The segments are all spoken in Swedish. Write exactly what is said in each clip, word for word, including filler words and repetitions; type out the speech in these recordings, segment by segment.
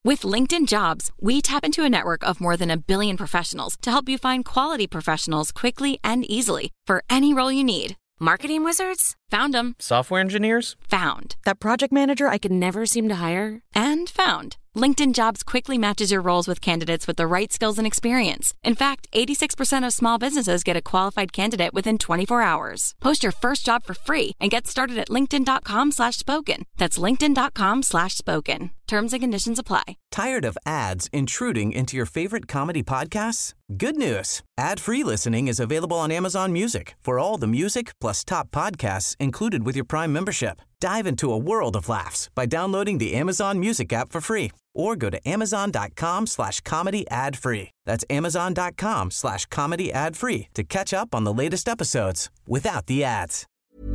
With LinkedIn Jobs, we tap into a network of more than a billion professionals to help you find quality professionals quickly and easily for any role you need. Marketing wizards? Found them. Software engineers? Found. That project manager I could never seem to hire? And found. LinkedIn Jobs quickly matches your roles with candidates with the right skills and experience. In fact, eighty-six percent of small businesses get a qualified candidate within twenty-four hours. Post your first job for free and get started at linkedin.com slash spoken. That's linkedin.com slash spoken. Terms and conditions apply. Tired of ads intruding into your favorite comedy podcasts? Good news. Ad-free listening is available on Amazon Music for all the music plus top podcasts included with your Prime membership. Dive into a world of laughs by downloading the Amazon Music app for free or go to amazon.com slash comedy ad free. That's amazon.com slash comedy ad free to catch up on the latest episodes without the ads.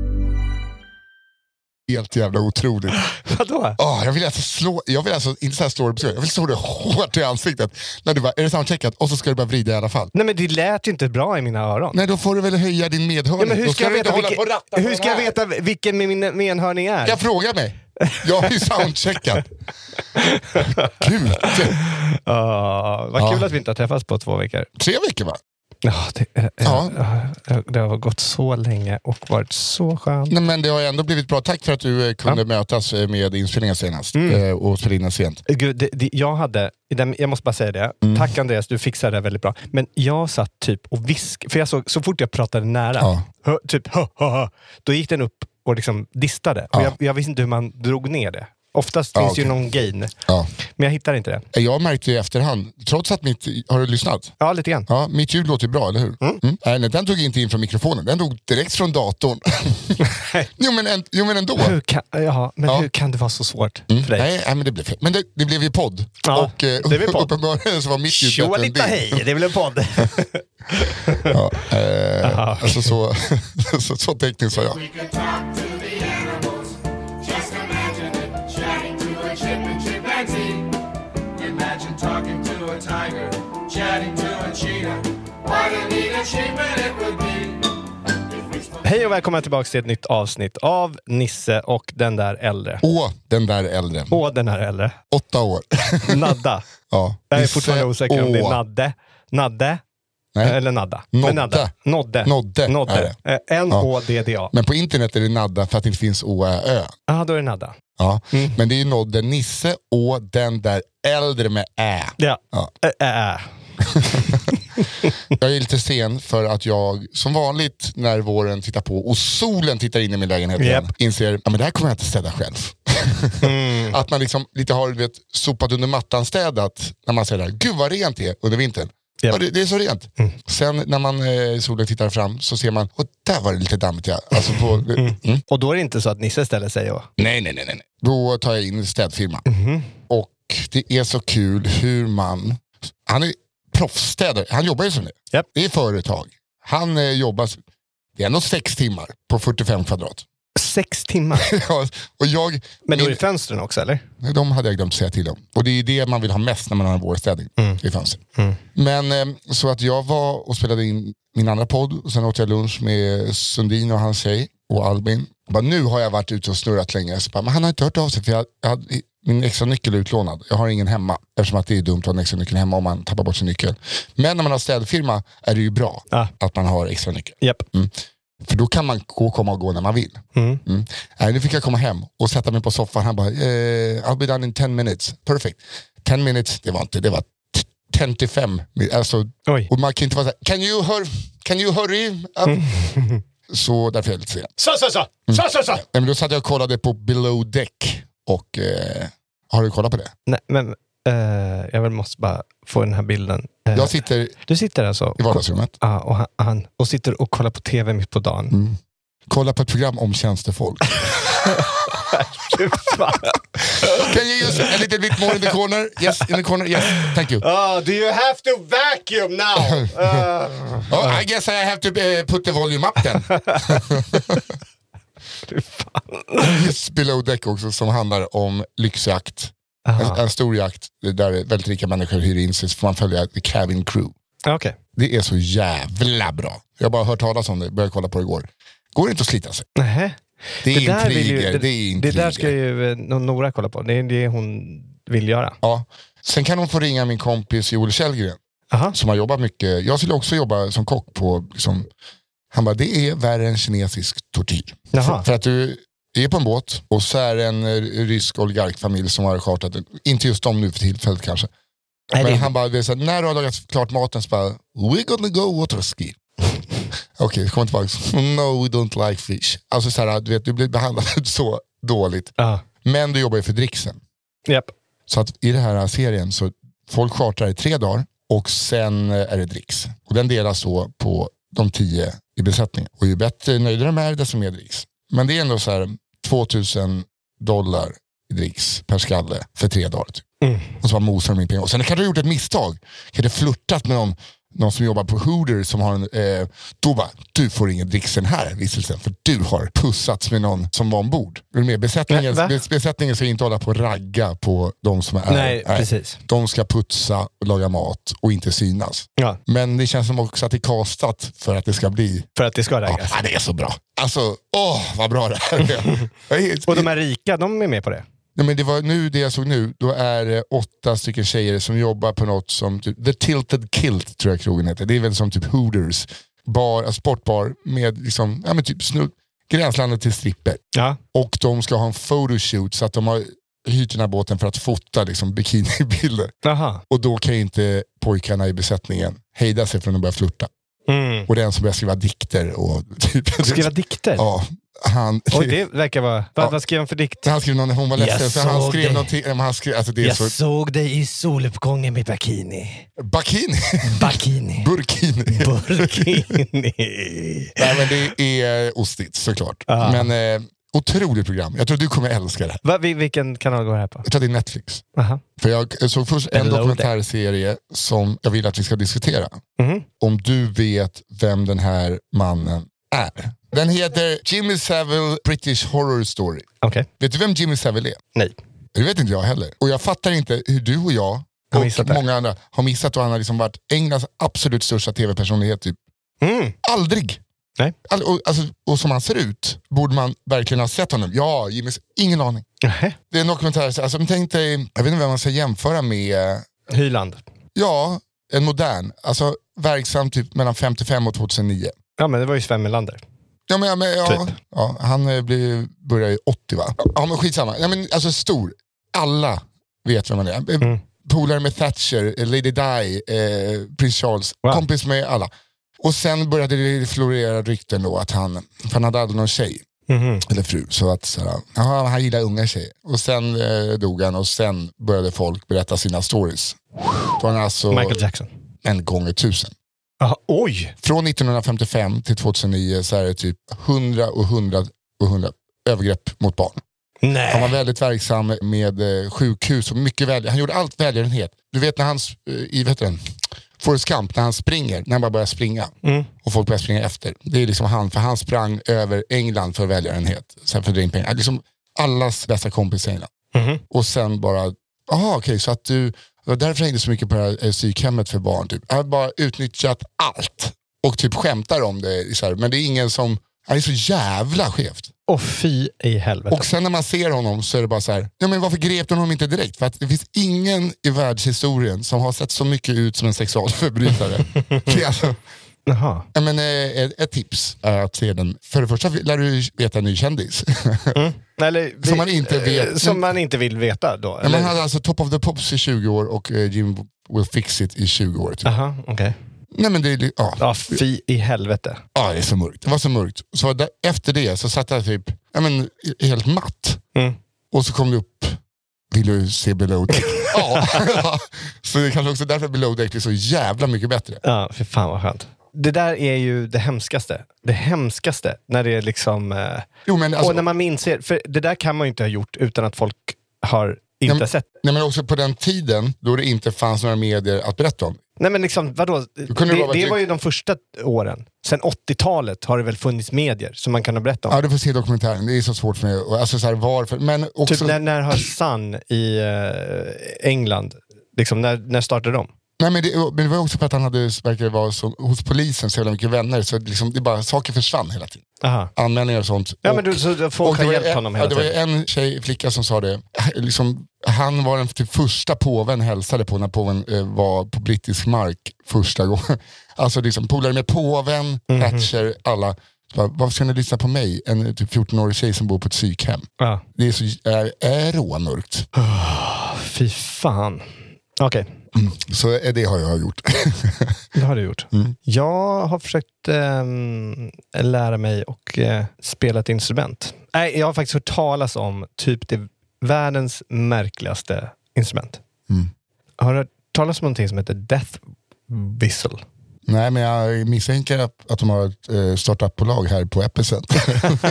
Helt jävla otroligt. Vadå? Oh, jag vill alltså slå, jag vill alltså inte så här stå jag vill slå det hårt i ansiktet. När du bara, är det soundcheckat? Och så ska du bara vrida i alla fall. Nej, men det lät ju inte bra i mina öron. Nej, då får du väl höja din medhörning. Ja, men hur ska, ska jag, veta, vilken, hur ska jag veta vilken min medhörning är? Jag frågar mig. Jag har ju soundcheckat. Gud. Oh, vad kul ja. Att vi inte har träffats på två veckor. Tre veckor va? Ja, det, äh, ja. Äh, det har gått så länge och varit så skönt. Nej, men det har ändå blivit bra. Tack för att du kunde ja. mötas med inspelningen senast mm. och spela in sent. Gud, det, det, jag hade, jag måste bara säga det. Mm. Tack Andreas, du fixade det väldigt bra. Men jag satt typ och visk, för jag såg, så fort jag pratade nära, ja. hö, typ hö, hö, hö, då gick den upp och liksom distade. Ja. Och jag, jag visste inte hur man drog ner det. Oftast ja, finns okay. ju någon gain. Ja. Men jag hittar inte det. Jag märkte ju i efterhand, trots att mitt... Har du lyssnat? Ja, lite grann. Ja, mitt ljud låter bra, eller hur? Mm. Mm. Nej, den tog inte in från mikrofonen. Den tog direkt från datorn. jo, men en, jo, men ändå. Hur kan, ja, men ja. hur kan det vara så svårt mm. för dig? Nej, nej, men det blev fel. Men det, det blev ju podd. Ja, och det blev podd. Uppenbarligen så var mitt ljud bättre än din. Hej, det blev podd. ja, eh, alltså så, så, så tekniskt sa jag. Talking to a tiger, chatting to a cheetah. What a neat achievement it would be. Hej och välkomna tillbaka till ett nytt avsnitt av Nisse och den där äldre. Åh, den där äldre. Åh, den där äldre. Åtta år. Nadda. Ja. Jag är fortfarande osäker om det är Nadde. Nadde. Nej. Eller Nadda. Nodde. Nadda. Nodde. Nodde. Nodde. N O D D A. Men på internet är det Nadda för att det inte finns O Ö Ö. Ja, då är det Nadda. Ja, mm. Men det är ju Nodde Nisse och den där äldre med Ä. Ja, ja. Ä. Ä. Jag är lite sen för att jag, som vanligt när våren tittar på och solen tittar in i min lägenhet igen, yep. inser, ja men det här kommer jag inte städa själv. mm. Att man liksom lite har vet, sopat under mattan städat när man säger, gud vad rent det är under vintern. Yep. Ja, det, det är så rent. Mm. Sen när man eh, solen tittar fram så ser man, och där var det lite dammigt. Ja. Alltså på, mm. Mm. Och då är det inte så att Nisse ställer sig och... Nej, nej, nej, nej. Då tar jag in städfirma. Mm. Och det är så kul hur man... Han är proffsstädare. Han jobbar ju som det. Yep. Det är företag. Han eh, jobbar... Det är ändå sex timmar på fyrtiofem kvadrat. Sex timmar? ja, och jag... Men då är det fönstren också, eller? De hade jag glömt säga till om. Och det är ju det man vill ha mest när man har en vårstädning. Mm. I fönstren. Mm. Men eh, så att jag var och spelade in min andra podd. Och sen åt jag lunch med Sundin och hans tjej. Och Albin. Och bara, nu har jag varit ute och snurrat länge. Så bara, men han har inte hört av sig. För jag, jag hade, min extra nyckel är utlånad. Jag har ingen hemma. Eftersom att det är dumt att ha en extra nyckel hemma om man tappar bort sin nyckel. Men när man har städfirma är det ju bra ah. att man har extra nyckel. Yep. Mm. För då kan man gå, komma och gå när man vill. Mm. Mm. Nej, nu fick jag komma hem och sätta mig på soffan. Han bara, eh, I'll be done in ten minutes. Perfect. ten minutes, det var inte, det var femtiofem. Alltså, och man kan inte vara så här, can you hurry, can you hurry up? Mm. Så därför är jag lite sen. Så, så, så. Mm. Så, så, så. Nej, men då satt jag och kollade på Below Deck. Och eh, har du kollat på det? Nej, men uh, jag vill måste bara få den här bilden. Uh, jag sitter, du sitter alltså i vardagsrummet. Ja, uh, och, han, han, och sitter och kollar på tv mitt på dagen. Mm. Kolla på ett program om tjänstefolk. Can you use a little bit more in the corner? Yes, in the corner. Yes, thank you. Oh, do you have to vacuum now? Uh, oh, I guess I have to uh, put the volume up then. Just Below Deck också, som handlar om lyxjakt. En, en stor jakt där väldigt rika människor hyr in sig, så får man följa The Cabin Crew. Okay. Det är så jävla bra. Jag har bara hört talas om det, började kolla på det igår. Går inte att slita sig. Uh-huh. Det är det där intriger, ju, det, det är intriger. Det där ska ju Nora kolla på. Det är, det är hon vill göra. Ja. Sen kan de få ringa min kompis Joel Källgren. Aha. Som har jobbat mycket. Jag skulle också jobba som kock på liksom, han bara, det är värre än kinesisk tortyr. För, för att du är på en båt och så är det en rysk oligarkfamilj som har chartat, inte just de nu för tillfället kanske. Nej, men det... han bara, det är så här, när du har lagat klart maten så bara, we're gonna go waterski. Okej, okay, kom tillbaka. No, we don't like fish. Alltså så här, du vet, du blir behandlad så dåligt. Uh. Men du jobbar ju för dricksen. Yep. Så att i den här serien så folk chartrar i tre dagar och sen är det dricks. Och den delas så på de tio i besättningen. Och ju bättre nöjda de är, desto mer dricks. Men det är ändå så här tvåtusen dollar i dricks per skalle för tre dagar. Typ. Mm. Och så bara mosar de in pengar. Och sen kan du ha gjort ett misstag. Kan du flirtat med någon, någon som jobbar på Hooters som har en... Eh, då bara, du får ingen dricksen här visselsen. För du har pussats med någon som var ombord. Med besättningen, bes, besättningen ska inte hålla på att ragga på de som är... Nej, är, precis. De ska putsa och laga mat och inte synas. Ja. Men det känns som också att det är kastat för att det ska bli... För att det ska raggas. Ja, det är så bra. Alltså, åh, vad bra det här är. Och de är rika, de är med på det. Nej, men det var nu det jag såg nu, då är det åtta stycken tjejer som jobbar på något som typ, The Tilted Kilt tror jag krogen heter. Det är väl som typ Hooters bar, sportbar med liksom, ja men typ snudd, gränslandet till stripper. Ja. Och de ska ha en photoshoot så att de har hyrt den här båten för att fota liksom bikinibilder. Aha. Och då kan ju inte pojkarna i besättningen hejda sig från att börja flirta. Mm. Och den som börjar skriva dikter och typ, skriva dikter? Ja. Han, Oj, det verkar vara... Vad, ja, vad skrev han för dikt? Han skrev någon, hon var ledsen, så han skrev någonting... Han skrev, alltså det är jag så... såg dig i soluppgången med bikini. Bikini? Bikini. Burkini. Burkini. Nej, men det är ostigt såklart. Ah. Men eh, otroligt program. Jag tror du kommer älska det. Va, vilken kanal går det här på? Jag tror det är Netflix. Aha. För jag såg först en dokumentärserie som jag vill att vi ska diskutera. Mm-hmm. Om du vet vem den här mannen är. Den heter Jimmy Savile British Horror Story. Okay. Vet du vem Jimmy Savile är? Nej. Det vet inte jag heller. Och jag fattar inte hur du och jag och många andra har missat och han har liksom varit Englands absolut största tv-personlighet typ. Mm. Aldrig. Nej. All, och, alltså, och som han ser ut borde man verkligen ha sett honom. Ja, Jimmy, ingen aning. Uh-huh. Det är en dokumentär, alltså tänk dig, jag vet inte vem man ska jämföra med. Hyland. Ja, en modern. Alltså verksam typ mellan femtiofem och tjugohundranio. Ja, men det var ju Sven Melander. Ja, men, men ja, typ. Ja, han blev, började i åttio va? Ja, men skitsamma. Ja, men, alltså stor. Alla vet vem man är. Mm. Polare med Thatcher, Lady Di, eh, Prins Charles. Wow. Kompis med alla. Och sen började det florera rykten då att han, för han hade aldrig någon tjej. Mm-hmm. Eller fru. Så att så, aha, han gillar unga tjejer. Och sen eh, dog han och sen började folk berätta sina stories. Då han alltså Michael Jackson. En gånger tusen. Aha, oj! Från nittonhundrafemtiofem till tjugohundranio så är det typ hundra och hundra och hundra övergrepp mot barn. Nej. Han var väldigt verksam med eh, sjukhus och mycket väl. Han gjorde allt välgörenhet. Du vet när han eh, i vet du, Forrest Gump, när han springer, när han bara börjar springa mm. och folk börjar springa efter. Det är liksom han, för han sprang över England för välgörenhet. Sen för att dra in pengar. Liksom allas bästa kompis i England. Mm. Och sen bara, aha okej okay, så att du, och därför hängde så mycket på det här psykhemmet för barn. Typ. Jag har bara utnyttjat allt. Och typ skämtar om det. Så här, men det är ingen som, han är så jävla skevt. Och fy i helvete. Och sen när man ser honom så är det bara så här, ja men varför grep de honom inte direkt? För att det finns ingen i världshistorien som har sett så mycket ut som en sexualförbrytare. Det är alltså, Jaha. Ja, men, ett, ett tips är att se den. För det första lär du veta en ny kändis. Mm. Eller, som man inte vet. Som man inte vill veta då. Ja, man hade alltså Top of the Pops i tjugo år och uh, Jim Will Fix It i tjugo år. Typ. Aha, okej. Okay. Nej men det är ja. Ja, fy i helvete. Ja, det är så mörkt. Det var så mörkt. Så där, efter det så satt jag typ, ja men helt matt. Mm. Och så kom det upp, vill du se Below Deck? Ja. Så det är kanske också därför Below Deck är så jävla mycket bättre. Ja, för fan vad skönt. Det där är ju det hemskaste. Det hemskaste när det är liksom eh, jo, men alltså, och när man minns, för det där kan man ju inte ha gjort utan att folk har inte nej, sett. Nej, men också på den tiden då det inte fanns några medier att berätta om. Nej men liksom, vadå? Det, det, det var ju de första åren. Sen åttiotalet har det väl funnits medier som man kan ha berättat om. Ja, du får se dokumentären. Det är så svårt för mig. Alltså så här, varför? Men också... Typ när, när har Sun i uh, England, liksom, när, när startade de? Nej, men det, men det var också för att han hade, verkade vara så, hos polisen så jävla mycket vänner, så liksom, det bara, saker försvann hela tiden. Aha. Anmälningar och sånt. Ja, och, men du, så folk har hjälpt en, honom hela ja, det tiden. var en tjej, flicka som sa det. Liksom, han var den till första påven hälsade på när påven eh, var på brittisk mark första gången. Alltså liksom polare med påven, mm-hmm. Thatcher, alla. Varför ska ni lyssna på mig? En typ fjorton-årig tjej som bor på ett psykhem. Ja. Det är så är, är råmörkt. Oh, fy fan. Okej. Okay. Mm, så det har jag gjort. Det har du gjort. Mm. Jag har försökt eh, lära mig och eh, spela ett instrument. Nej, jag har faktiskt hört talas om typ det världens märkligaste instrument. Mm. Har du hört talas om någonting som heter Death Whistle? Nej, men jag misstänker att, att de har ett eh, startup-bolag här på Epicenter.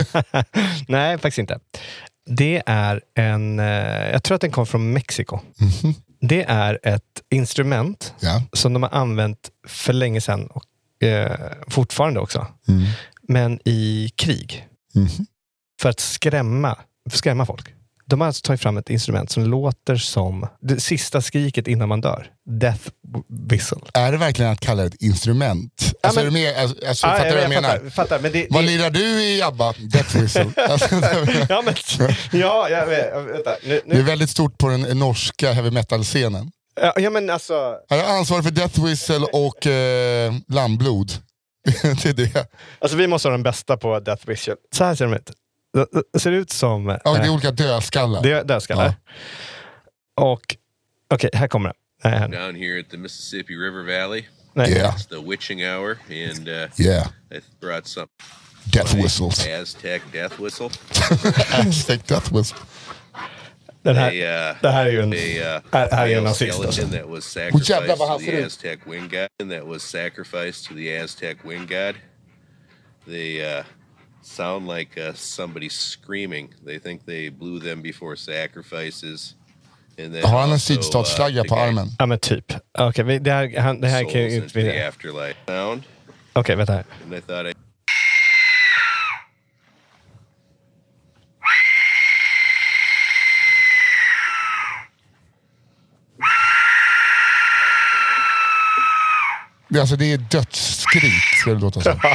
Nej, faktiskt inte. Det är en... Eh, jag tror att den kom från Mexiko. Mm-hmm. Det är ett instrument ja. som de har använt för länge sedan och eh, fortfarande också. Mm. Men i krig. Mm-hmm. För att skrämma, skrämma folk. De har alltså tagit fram ett instrument som låter som det sista skriket innan man dör. Death whistle. Är det verkligen att kalla det ett instrument? Ja, alltså, men, är det mer, alltså, alltså, ja, fattar jag, jag, jag menar? Fattar, fattar, men det, Vad det... lirar du i ABBA? Death whistle. Alltså, ja, men, ja, jag vet. Vänta, nu, nu. Det är väldigt stort på den norska heavy metal-scenen. Ja, ja, men alltså... Han är ansvarig för Death whistle och eh, lammblod. Det är det. Alltså vi måste ha den bästa på Death whistle. Så här ser de ut. Det ser ut som... Ja, det är olika dödskallar. Det är dödskallar. Ja. Och, okej, okay, här kommer det. Här. Down here at the Mississippi River Valley. Nej. Yeah. It's the witching hour, and uh, yeah. I brought some death whistles. Aztec death whistle. Aztec death whistle. Den här, a, uh, det här är ju en, a, uh, här, här är en nazist alltså. That was sacrificed to the Aztec wind god. That was sacrificed to the Aztec wind god. They uh, sound like uh, somebody screaming. They think they blew them before sacrifices. Har han en sydstatsflagga uh, på armen? Ja, men typ. Okej, okay, det här, han, det här kan ju inte bli... Okej, okay, vänta här. I... Det, alltså, det är dödsskrik, ska det låta som.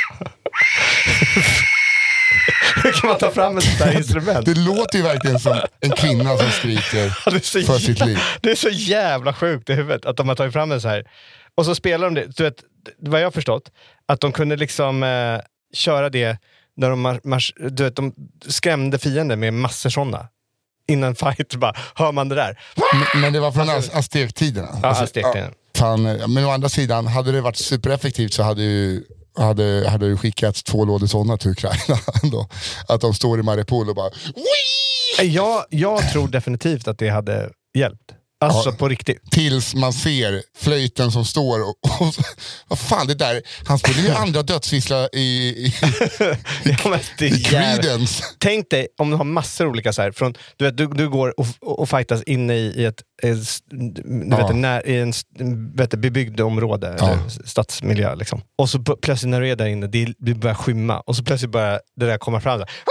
Hur kan man ta fram ett sånt där instrument? Det låter ju verkligen som en kvinna som skriker ja, för jävla, sitt liv. Det är så jävla sjukt i huvudet att de har tagit fram det så här. Och så spelar de det. Du vet, vad jag har förstått, att de kunde liksom eh, köra det när de, mar- mar- du vet, de skrämde fiender med massor sådana. Innan fight bara, hör man det där? Men, men det var från alltså, aztektiderna. Ja, alltså, aztektiden. Ja, fan, men å andra sidan, hade det varit supereffektivt så hade ju hade, hade ju skickats två lådor sådana till Ukraina ändå. Att de står i Mariupol och bara ja, jag tror definitivt att det hade hjälpt. Alltså ja, på riktigt. Tills man ser flöjten som står och, och vad fan det där, han skulle ju andra dödsvissla i, i, i, ja, i Creedence. Tänk dig om du har massor olika så här, från, du vet, du, du går och, och fightas inne i, i ett, ett du ja. vet, när, i en vet, bebyggd område ja. eller stadsmiljö liksom. Och så plötsligt när du är där inne, det, det börjar skymma och så plötsligt börjar det där komma fram så här.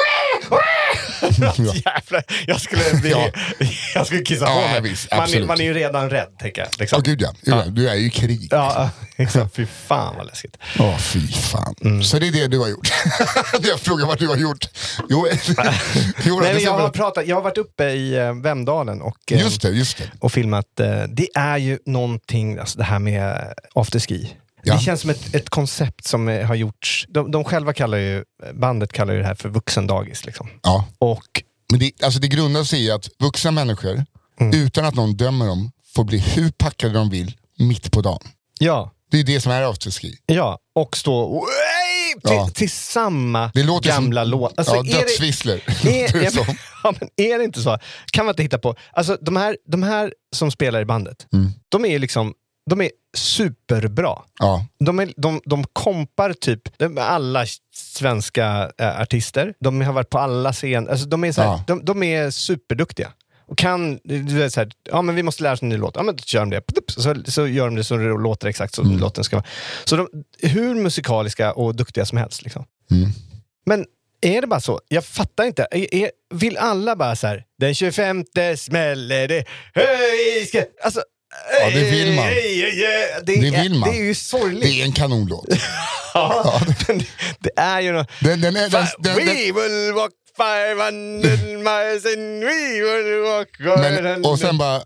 Jävlar, jag skulle bli, ja. jag skulle kissa på ja, mig. Visst, man, är, man är ju redan rädd, tänker jag. Liksom. Oh, gud ja. ja, du är ju i krig. Ja, exakt. Fy fan vad läskigt. Ja, oh, fy fan. Mm. Så det är det du har gjort. Jag frågar vad du har gjort. Jo, jo, Nej, men jag, har pratat, jag har varit uppe i äh, Vemdalen och, äh, just det, just det. och filmat. Äh, det är ju någonting, alltså det här med afterski. Ja. Det känns som ett, ett koncept som har gjorts. De, de själva kallar ju, bandet kallar ju det här för vuxendagis liksom. Ja. Och men det, alltså det grundar sig i att vuxna människor mm. utan att någon dömer dem får bli hur packade de vill mitt på dagen. Ja. Det är det som är afterski. Ja, och stå till, ja. till samma det låter gamla som, låt. Alltså, ja, dödsvissler. Är, är, är, ja, men är det inte så? Kan man inte hitta på? Alltså de här, de här som spelar i bandet, mm. de är liksom de är superbra. Ja. De, är, de, de kompar typ alla svenska äh, artister. De har varit på alla scener. Alltså, de, är så här, ja. de, de är superduktiga. Och kan, du vet så här, ja men vi måste lära oss en ny låt. Ja men då gör de det. Så, så gör de det så det låter exakt som mm. låten ska vara. Så de hur musikaliska och duktiga som helst liksom. Mm. Men är det bara så? Jag fattar inte. Är, är, vill alla bara så här, den tjugofemte smäller det. Höj, ska... Alltså Ja, det vill man. Det, det vill man. Det är ju sorgligt. Det är en kanonlåt. Ja, det, det är ju något. Den, den är, den, den, We den, will walk five hundred miles and we will walk... men, och sen bara...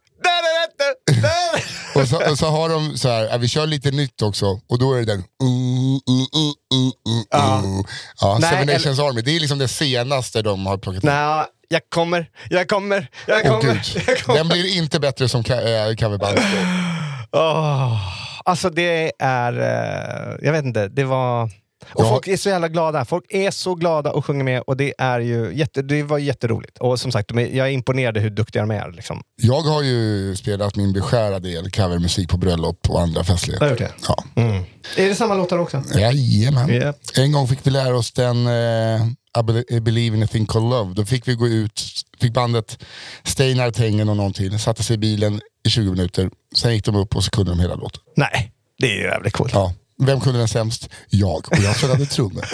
och, så, och så har de så här, vi kör lite nytt också. Och då är det den... Uh, uh, uh, uh, uh, ja. Ja, Nej, Seven Nations eller... Army. Det är liksom det senaste de har plockat. Nej, jag kommer, jag kommer, jag kommer. Oh, jag kommer. Den blir inte bättre som ka- äh, coverband. Oh, alltså det är... Jag vet inte, det var... Och ja. Folk är så jävla glada. Folk är så glada och sjunger med. Och det är ju jätte, det var jätteroligt. Och som sagt, jag är imponerad hur duktiga de är. Liksom. Jag har ju spelat min beskärda del covermusik på bröllop och andra festligheter. Det det. Ja. Mm. Är det samma låtar också? Jajamän. Yep. En gång fick vi lära oss den uh, I Believe in a thing called love. Då fick vi gå ut, fick bandet Steinar, Tengen och någon till. Satte sig i bilen i tjugo minuter. Sen gick de upp och så kunde de hela låten. Nej, det är ju jävligt coolt. Ja. Vem kunde den sämst? Jag. Och jag spelade trummor.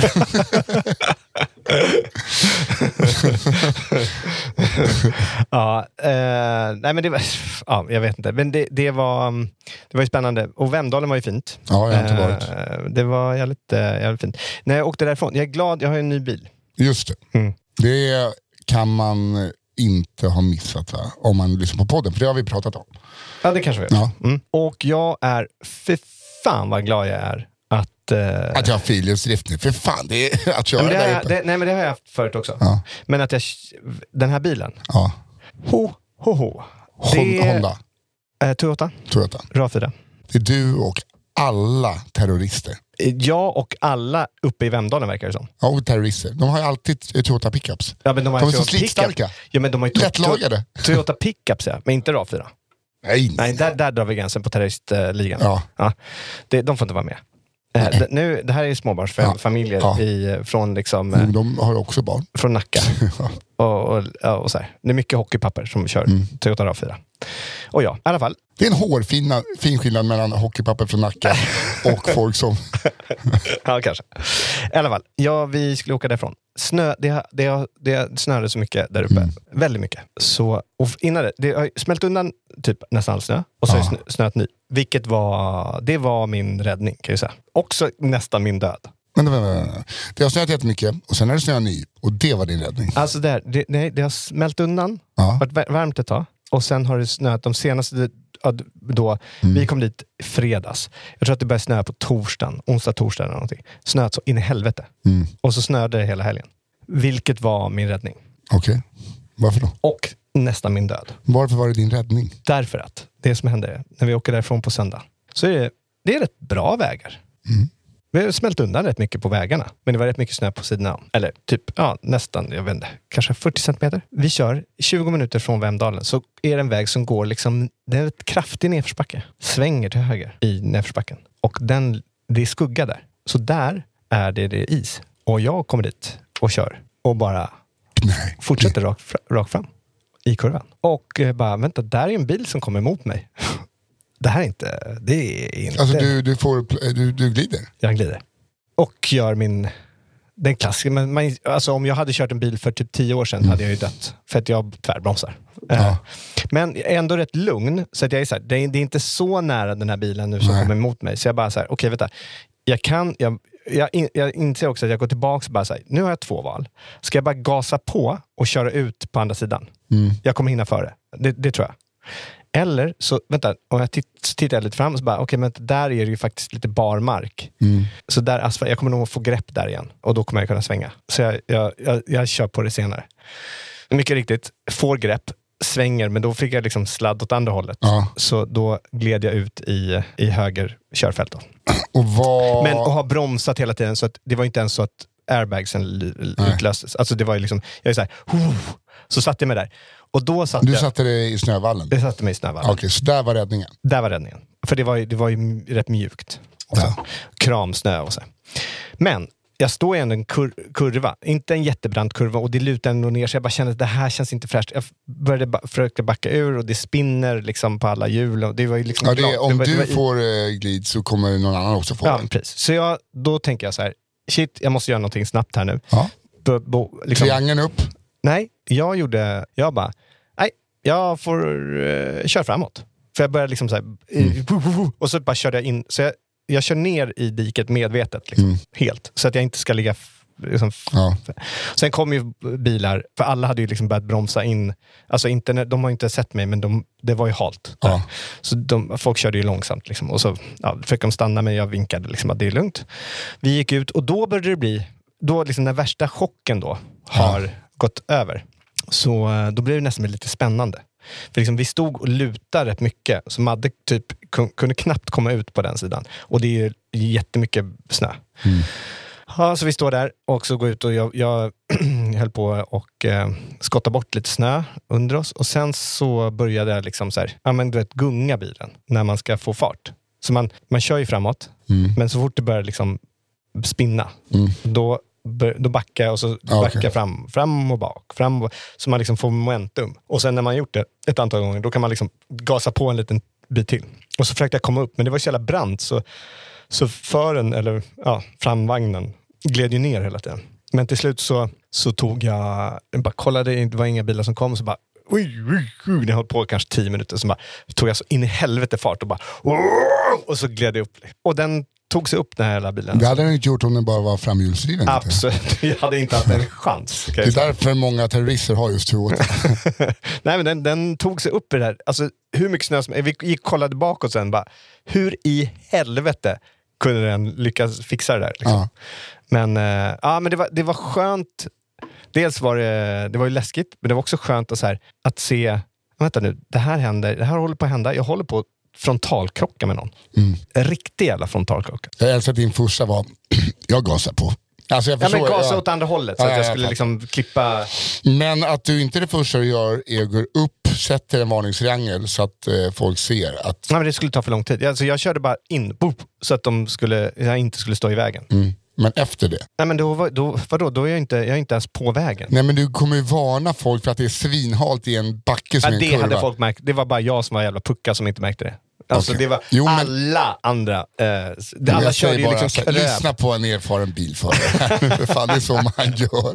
ja, eh, nej men det var... Ja, jag vet inte. Men det, det, var, det var ju spännande. Och Vemdalen var ju fint. Ja, jag har inte varit. Eh, det var jävligt, jävligt fint. När jag åkte därifrån, jag är glad, jag har en ny bil. Just det. Mm. Det kan man inte ha missat, va? Om man lyssnar på podden. För det har vi pratat om. Ja, det kanske vi ja. mm. Och jag är... För fan vad glad jag är att... Uh... Att jag har friluftsdrift nu. För fan, det är att köra det där jag, uppe. Det, nej, men det har jag haft förut också. Ja. Men att jag... Den här bilen. Ja. Ho, ho, ho. Det är, Honda. Eh, Toyota. Toyota. RAV fyra. Det är du och alla terrorister. Jag och alla uppe i Vemdalen verkar det som. Ja, och terrorister. De har ju alltid Toyota pickups. Ja, men de, har de är så slitstarka. Ja, men de har ju lättlagade. Toyota pickups, ja. Men inte RAV fyra. Nej, nej. nej där, där drar vi gränsen på terroristligan. Ja. Ja. Det, de får inte vara med. Eh, det, nu, det här är ju småbarnsfamiljer ja. i, från liksom... Mm, de har också barn. Från Nacka. och, och, och så här. Det är mycket hockeypapper som kör mm. Toyota RAV fyra. Och ja, i alla fall. Det är en hårfin fin skillnad mellan hockeypapper från Nacka och folk som... ja, kanske. I alla fall, ja, vi skulle åka därifrån. Snö, det, det, det snöade så mycket där uppe. Mm. Väldigt mycket. Så, och innan det, det har smält undan typ nästan all snö. Och så ja. Är snö, snöat ny. Vilket var, det var min räddning, kan jag säga. Också nästan min död. Men det, var, det har snöat jättemycket och sen är det snöat ny. Och det var din räddning. Alltså där, det, det, det har smält undan. Ja. Varit varmt ett tag. Och sen har det snöat de senaste... Då, mm. Vi kom dit fredags. Jag tror att det började snöa på torsdagen, onsdag, torsdag eller någonting. Snöat så in i helvete. Mm. Och så snöade det hela helgen. Vilket var min räddning. Okej. Okay. Varför då? Och nästan min död. Varför var det din räddning? Därför att det som hände när vi åker därifrån på söndag. Så är det, det är rätt bra vägar. Mm. Vi har smält undan rätt mycket på vägarna. Men det var rätt mycket snö på sidan. Eller typ, ja, nästan, jag vet inte, kanske fyrtio centimeter. Vi kör tjugo minuter från Vemdalen. Så är det en väg som går liksom, det är ett kraftig nedförsbacke. Svänger till höger i nedförsbacken. Och den, det är skugga där. Så där är det, det är is. Och jag kommer dit och kör. Och bara Nej. fortsätter rakt rak fram i kurvan. Och eh, bara, vänta, där är en bil som kommer emot mig. Det här är inte... Det är inte... Alltså du, du, får, du, du glider? Jag glider. Och gör min... Den klassiska... Men man, alltså om jag hade kört en bil för typ tio år sedan mm. hade jag ju dött. För att jag tvärbromsar. Ja. Uh, men jag är ändå rätt lugn. Så att jag är så här, det, är, det är inte så nära den här bilen nu som Nej. kommer emot mig. Så jag bara så här, okej okay, vänta. Jag kan... Jag, jag, in, jag inser också att jag går tillbaka och bara så här, nu har jag två val. Ska jag bara gasa på och köra ut på andra sidan? Mm. Jag kommer hinna före. Det, det tror jag. Eller så, vänta, om jag titt, tittar lite fram så bara, okej, okay, men där är det ju faktiskt lite barmark. Mm. Så där, alltså, jag kommer nog få grepp där igen. Och då kommer jag kunna svänga. Så jag, jag, jag, jag kör på det senare. Mycket riktigt, får grepp, svänger, men då fick jag liksom sladd åt andra hållet. Ja. Så då gled jag ut i, i höger körfält då. Och vad... Men och har bromsat hela tiden, så att det var inte ens så att airbagsen utlöstes. Alltså det var ju liksom, jag är så här, oh, så satt jag mig där. Och då satt du jag, satte dig i snövallen? Jag satte mig i snövallen. Okej, okay, så där var räddningen? Där var räddningen. För det var ju, det var ju rätt mjukt. Ja. Kramsnö och så. Men jag står i en kur, kurva. Inte en jättebrant kurva. Och det lutar ändå ner. Så jag bara kände att det här känns inte fräscht. Jag började ba- försöka backa ur. Och det spinner liksom på alla hjul. Och det var ju liksom ja, det är, om det var, du det var, får eh, glid så kommer någon annan också få ja, det. Precis. Så jag, då tänker jag så här. Shit, jag måste göra någonting snabbt här nu. Ja. Bo, bo, liksom. Triangeln upp? Nej, jag gjorde... Jag bara... Jag får uh, köra framåt. För jag började liksom så här, mm. och så bara körde jag in, så jag, jag kör ner i diket medvetet liksom, mm. helt, så att jag inte ska ligga liksom, ja. Sen kom ju bilar, för alla hade ju liksom börjat bromsa in, alltså inte, de har inte sett mig, men de, det var ju halt ja. Så de, folk körde ju långsamt liksom, och så ja, fick de stanna, men jag vinkade liksom att det är lugnt. Vi gick ut och då började det bli, då liksom när värsta chocken då har ja. gått över, så då blev det nästan lite spännande. För liksom, vi stod och lutade rätt mycket, så Madde typ kunde knappt komma ut på den sidan, och det är ju jättemycket snö. Mm. Ja, så vi står där och så går ut och jag, jag höll på och eh, skotta bort lite snö under oss. Och sen så började jag liksom så här, ja men du vet, gunga bilen när man ska få fart. Så man, man kör ju framåt, mm. men så fort det börjar liksom spinna, mm. då, då backar jag och så okay. backar jag fram, fram och bak. Fram och, så man liksom får momentum. Och sen när man gjort det ett antal gånger, då kan man liksom gasa på en liten bit till. Och så försökte jag komma upp, men det var så jävla brant, så Så fören, eller ja, framvagnen gled ju ner hela tiden. Men till slut så, så tog jag, jag bara kollade, det var inga bilar som kom, så bara oj, oj, oj, det höll på kanske tio minuter, så bara tog jag så in i helvete fart och bara och så gled jag upp. Och den tog sig upp, den här hela bilen. Det hade den inte gjort om den bara var framhjulsdriven. Absolut, jag hade inte haft en chans. Det är därför många terrorister har just två. Nej, men den, den tog sig upp i det här. Alltså hur mycket snö som, vi gick kollade bakåt sen, bara hur i helvete kunde den lyckas fixa det där liksom. Ja. Men, äh, ja, men det, var, det var skönt. Dels var det, det var ju läskigt, men det var också skönt att, så här, att se, vänta nu, det här händer, det här håller på att hända, jag håller på att frontalkrocka med någon. Mm. En riktig jävla frontalkrocka. Jag älskar att din första var, jag gasar på. Alltså jag förstår, ja, men gasa jag, åt andra hållet, så ja, att jag ja, skulle jag liksom klippa. Men att du inte det första du gör är går upp, sätter en varningstriangel så att eh, folk ser att... Nej, men det skulle ta för lång tid. Alltså, jag körde bara in, boop, så att de skulle, jag inte skulle stå i vägen. Mm. Men efter det? Nej, men då, då, vadå? Då är jag inte, jag är inte ens på vägen. Nej, men du kommer ju varna folk för att det är svinhalt i en backe som ja, är en det kurva. Hade folk märkt. Det var bara jag som var jävla pucka som inte märkte det. Alltså okay. det var jo, men... alla andra. Eh, det, alla körde ju liksom så, lyssna på en erfaren bilförare. Fan, det är så man gör.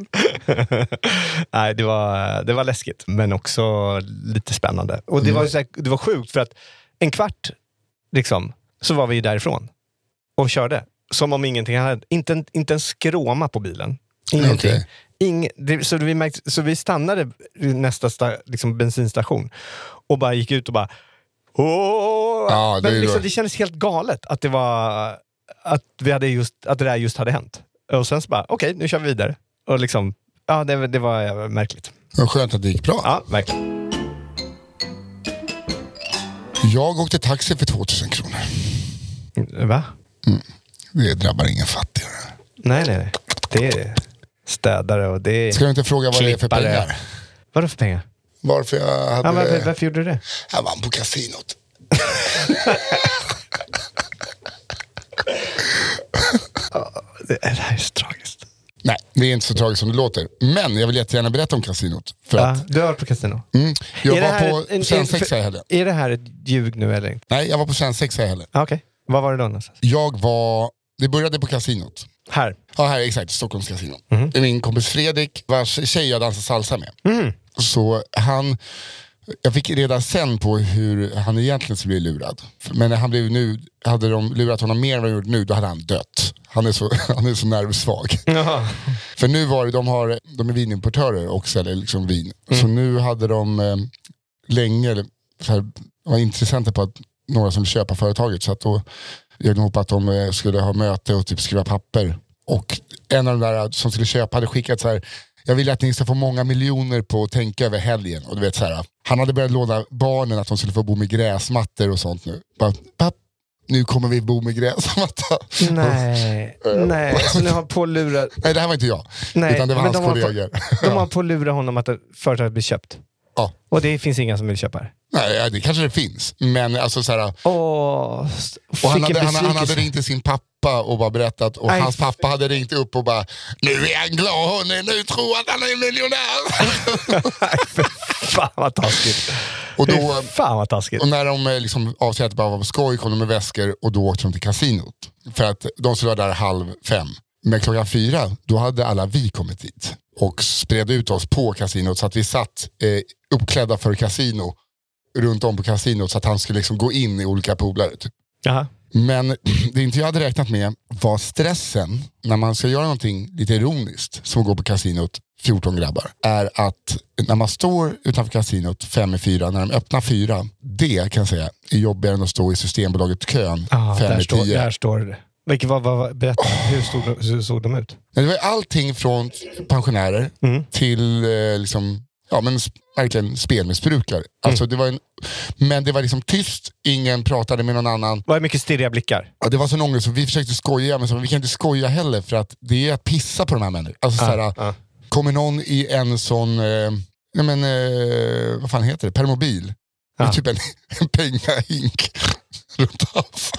Nej, det var, det var läskigt. Men också lite spännande. Och det, mm. var, så här, det var sjukt för att en kvart liksom, så var vi därifrån. Och körde. Som om ingenting hade. Inte, inte en skråma på bilen. Ingenting. Okay. Ing, det, så, vi märkte, så vi stannade vid nästa sta, liksom bensinstation. Och bara gick ut och bara... Oh! Ja, det, men liksom, det kändes helt galet att det var att vi hade just att det där just hade hänt. Och sen så bara okej, okay, nu kör vi vidare. Och liksom ja, det, det var märkligt. Men skönt att det gick bra. Ja, verkligen. Jag åkte taxi för tvåtusen kronor. Va? Mm. Det drabbar ingen fattigare. Nej, nej, nej. Det är städare och det är... Ska du inte fråga vad klippare. Det är för pengar? Vadå för pengar? Varför jag hade... Ja, varför, varför gjorde du det? Jag vann på kasinot. det, det här är så tragiskt. Nej, det är inte så tragiskt som det låter. Men jag vill jättegärna berätta om kasinot. För ja, att, du har varit på kasino. Mm, jag var på en, svensexa i helgen. Är det här ett ljug nu eller inte? Nej, jag var på svensexa i helgen. Ah, okej, okay. Vad var det då någonstans? Jag var... Det började på kasinot. Här? Ja, här exakt. Stockholms kasino. Mm. Det är min kompis Fredrik, vars tjej jag dansar salsa med. Mm. Så han... Jag fick redan sen på hur han egentligen skulle bli lurad. Men när han blev nu, hade de lurat honom mer än vad de gjort nu, då hade han dött. Han är så, han är så nervsvag. Jaha. För nu var det, de, har, de är vinimportörer och säljer liksom vin. Mm. Så nu hade de eh, länge så här, var intressanta på att några som köpa företaget. Så att då jag ihop att de eh, skulle ha möte och typ skriva papper. Och en av de där som skulle köpa hade skickat så här: jag vill att ni ska få många miljoner på att tänka över helgen. Och du vet så här, han hade börjat låna barnen att de skulle få bo med gräsmattor och sånt nu. Bara, papp, nu kommer vi bo med gräsmatta. Nej, nej. Så ni har på att lura... Nej, det här var inte jag. Nej, utan det var hans de kollegor. På, de har på att lura honom att företaget blir köpt. Ja. Och det finns inga som vill köpa det. Nej, det kanske det finns. Men alltså så här... Åh, och han hade, han, han hade ringt till sin pappa och bara berättat. Och Aj, hans pappa hade ringt upp och bara: nu är han glad, hörni, nu tror att han är miljonär. Fan vad taskigt. Och, då, Fan vad taskigt. Och när de liksom avsett bara var på skoj, kom de med väskor och då åkte de till kasinot. För att de skulle vara där halv fem. Men klockan fyra, då hade alla vi kommit dit. Och spred ut oss på kasinot så att vi satt eh, uppklädda för kasino runt om på kasinot så att han skulle liksom gå in i olika polare typ. Jaha. Men det inte jag hade räknat med var stressen när man ska göra någonting lite ironiskt som att gå på kasinot fjorton grabbar, är att när man står utanför kasinot fem i fyra, när de öppnar fyra, det kan jag säga är jobbigare än att stå i Systembolaget kön ah, fem där i står, tio. Där står det. Vilket var, var, berätta, hur, stod, hur såg de ut? Det var allting från pensionärer mm. till eh, liksom, ja men verkligen spelmissbrukare. Mm. Alltså det var en, men det var liksom tyst, ingen pratade med någon annan. Var det mycket stirriga blickar? Ja, det var så ångest, så vi försökte skoja, men så, vi kan inte skoja heller för att det är att pissa på de här människorna. Alltså ah, såhär, ah. Kommer någon i en sån, eh, nej men, eh, vad fan heter det, permobil. Ah. Med typ en, en pengahink runt halsen.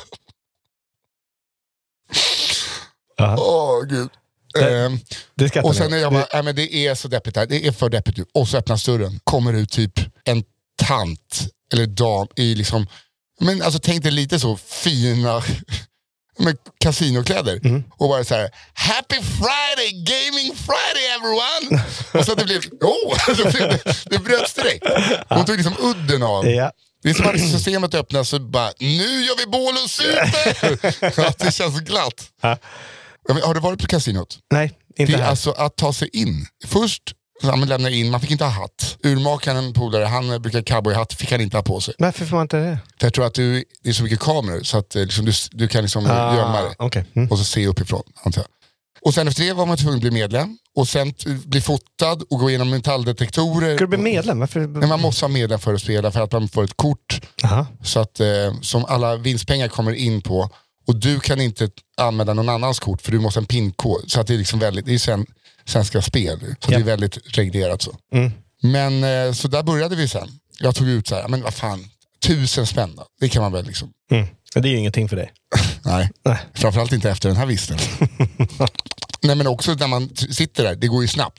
Åh oh, gud. Det, um, det och sen är jag bara, äh, men det är så deppigt här, det är för deppigt nu. Och så öppnas dörren, kommer ut typ en tant eller dam i liksom, men alltså tänk dig lite så fina med kasinokläder mm. och bara så här: Happy Friday, Gaming Friday everyone. Och så att det blev, oh, så blev det, det bröts direkt. Hon tog liksom udden av. Ja. Det är som att systemet öppnas och bara, nu gör vi bål och super. Ja, det känns glatt. Ha? Har du varit på kasinot? Nej, inte det är här. Alltså att ta sig in. Först så man lämnar in, man fick inte ha hatt. Urmakaren, polare, han brukar cowboyhatt, fick han inte ha på sig. Varför får man inte det? För jag tror att du, det är så mycket kameror så att liksom, du, du kan liksom ah, gömma det. Okay. Mm. Och så se uppifrån, antar jag. Och sen efter det var man tvungen att bli medlem. Och sen bli fotad och gå igenom metalldetektorer. Ska du bli medlem? Varför? Men man måste ha medlem för att spela, för att man får ett kort. Aha. Så att eh, som alla vinstpengar kommer in på. Och du kan inte använda någon annans kort för du måste ha en pinkod. Så att det är liksom väldigt, det är sen, svenska spel. Så ja. Det är väldigt reglerat så. Mm. Men eh, så där började vi sen. Jag tog ut så här, men vad fan, tusen spänn. Det kan man väl liksom. Mm. Det är ju ingenting för dig. Nej, Nej, framförallt inte efter den här vistelsen. Nej, men också när man sitter där, det går ju snabbt.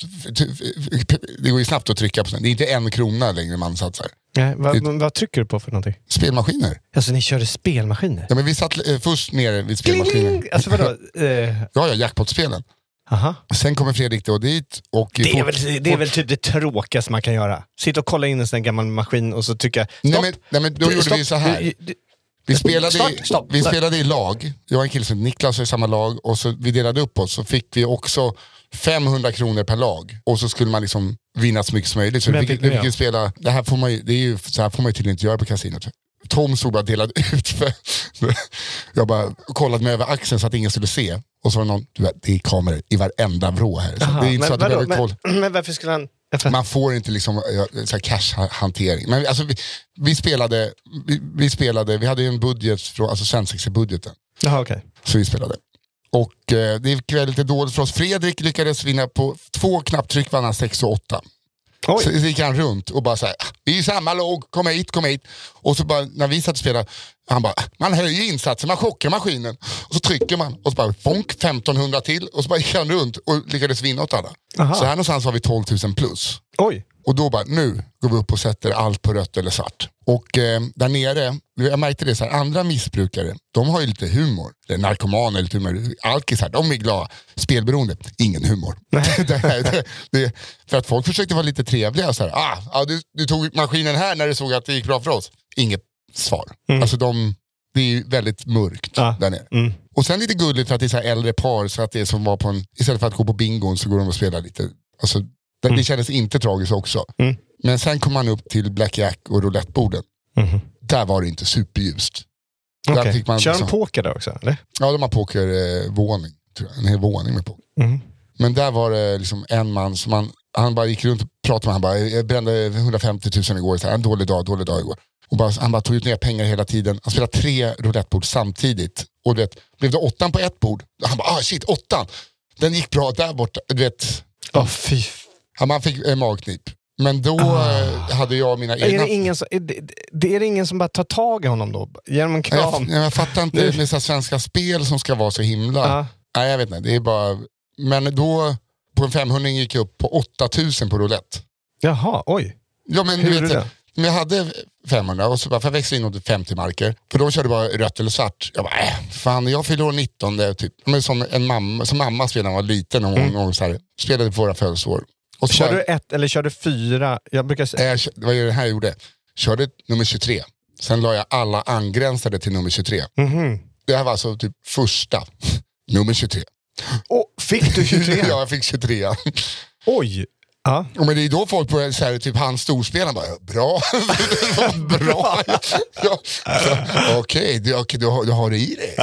Det går ju snabbt att trycka på sånt. Det är inte en krona längre man satsar. Nej, vad, det, vad trycker du på för någonting? Spelmaskiner. Alltså ni körde spelmaskiner? Ja, men vi satt eh, först nere vid spelmaskiner. Kling, alltså vadå? Eh... Ja, ja, jackpot-spelen. Aha. Sen kommer Fredrik då dit och... Det är, fort, väl, det är väl typ det tråkigaste man kan göra. Sitta och kolla in en sån gammal maskin och så tycka... Nej men, nej, men då det, gjorde stopp. vi så här. Det, det, Vi spelade, stopp, stopp. vi spelade i lag. Jag och en kille som Niklas i samma lag. Och så vi delade upp oss. Så fick vi också femhundra kronor per lag. Och så skulle man liksom vinna så mycket som möjligt. Så vi fick, vi fick spela, det här får man ju, det är ju, så här får man ju tydligen inte göra på kasinot. Tom stod bara delad ut. För, jag bara kollade mig över axeln så att ingen skulle se. Och så var det någon, du vet, det är kameror i varenda vrå här. Så Aha, det är inte men, så att vadå, du behöver men, men varför skulle han... Man får inte liksom så här cash-hantering. Men alltså, vi, vi spelade vi, vi spelade, vi hade ju en budget från, alltså Svensexa-budgeten. Jaha, okej. Okay. Så vi spelade. Och eh, det gick väldigt lite dåligt för oss. Fredrik lyckades vinna på två knapptryck, vann han sex och åtta. Oj. Så gick han runt och bara så här, vi är samma lag, kom hit, kom hit. Och så bara, när vi satt och spelade, han bara, man höjer insatsen, man chockar maskinen. Och så trycker man, och så bara, fonk, femtonhundra till. Och så bara gick han runt och lyckades vinna åt alla. Aha. Så här någonstans var vi tolv tusen plus. Oj. Och då bara, nu går vi upp och sätter allt på rött eller svart. Och eh, där nere, jag märkte det så här, andra missbrukare, de har ju lite humor. Det är narkomaner, lite humor. Alkisar, de är glada. Spelberoende, ingen humor. det, det, det, för att folk försökte vara lite trevliga. Så här, ah, ah, du, du tog maskinen här när du såg att det gick bra för oss. Inget svar. Mm. Alltså de, det är väldigt mörkt ah. där nere. Mm. Och sen lite gulligt för att det är så här äldre par, så att det är som var på en, istället för att gå på bingon så går de och spelar lite. Alltså, det, mm. det kändes inte tragiskt också. Mm. Men sen kom man upp till blackjack och rouletteborden. Mm. Där var det inte superljust. Okay. Där fick man Kör de liksom, poker där också? Eller? Ja, de har pokervåning. Eh, en hel våning med poker. Mm. Men där var det liksom en man som man, han bara gick runt och pratade med. Han bara, jag brände hundrafemtio tusen igår. Så här, en dålig dag, dålig dag igår. Och bara, han bara tog ut nya pengar hela tiden. Han spelade tre roulettebord samtidigt. Och du vet, blev det åttan på ett bord. Han bara, ah shit, åttan. Den gick bra där borta. Du vet. Oh, fy. Ja, man fick eh, magknip. Men då ah. hade jag mina egna... Är det, ingen som, är, det, det är det ingen som bara tar tag i honom då? Genom en kram? Jag, jag fattar inte med så svenska spel som ska vara så himla... Ah. Nej, jag vet inte. Det är bara... Men då, på en femhundra gick jag upp på åtta tusen på roulette. Jaha, oj. Ja, men hur du vet det? Men jag hade femhundra och så bara, för jag växte in åt femtio marker. För då körde bara rött eller svart. Jag bara, äh, fan, jag fyllde år nitton typ. Men som en mamma, som mamma spelade när hon var liten och hon, mm. hon så här, spelade på våra födelseår. Kör du ett eller kör du fyra? Jag brukar säga... Äh, det var ju det här jag gjorde. Körde nummer tjugotre. Sen la jag alla angränsade till nummer tjugotre. Mm-hmm. Det här var alltså typ första. Nummer tjugotre. Oh, fick du tjugotre? Ja, jag fick tjugotre. Oj. Ja. Men det är då folk börjar säga, typ han storspelaren bara, bra. Bra. Ja. Okej, du, okay, du, du har det i dig.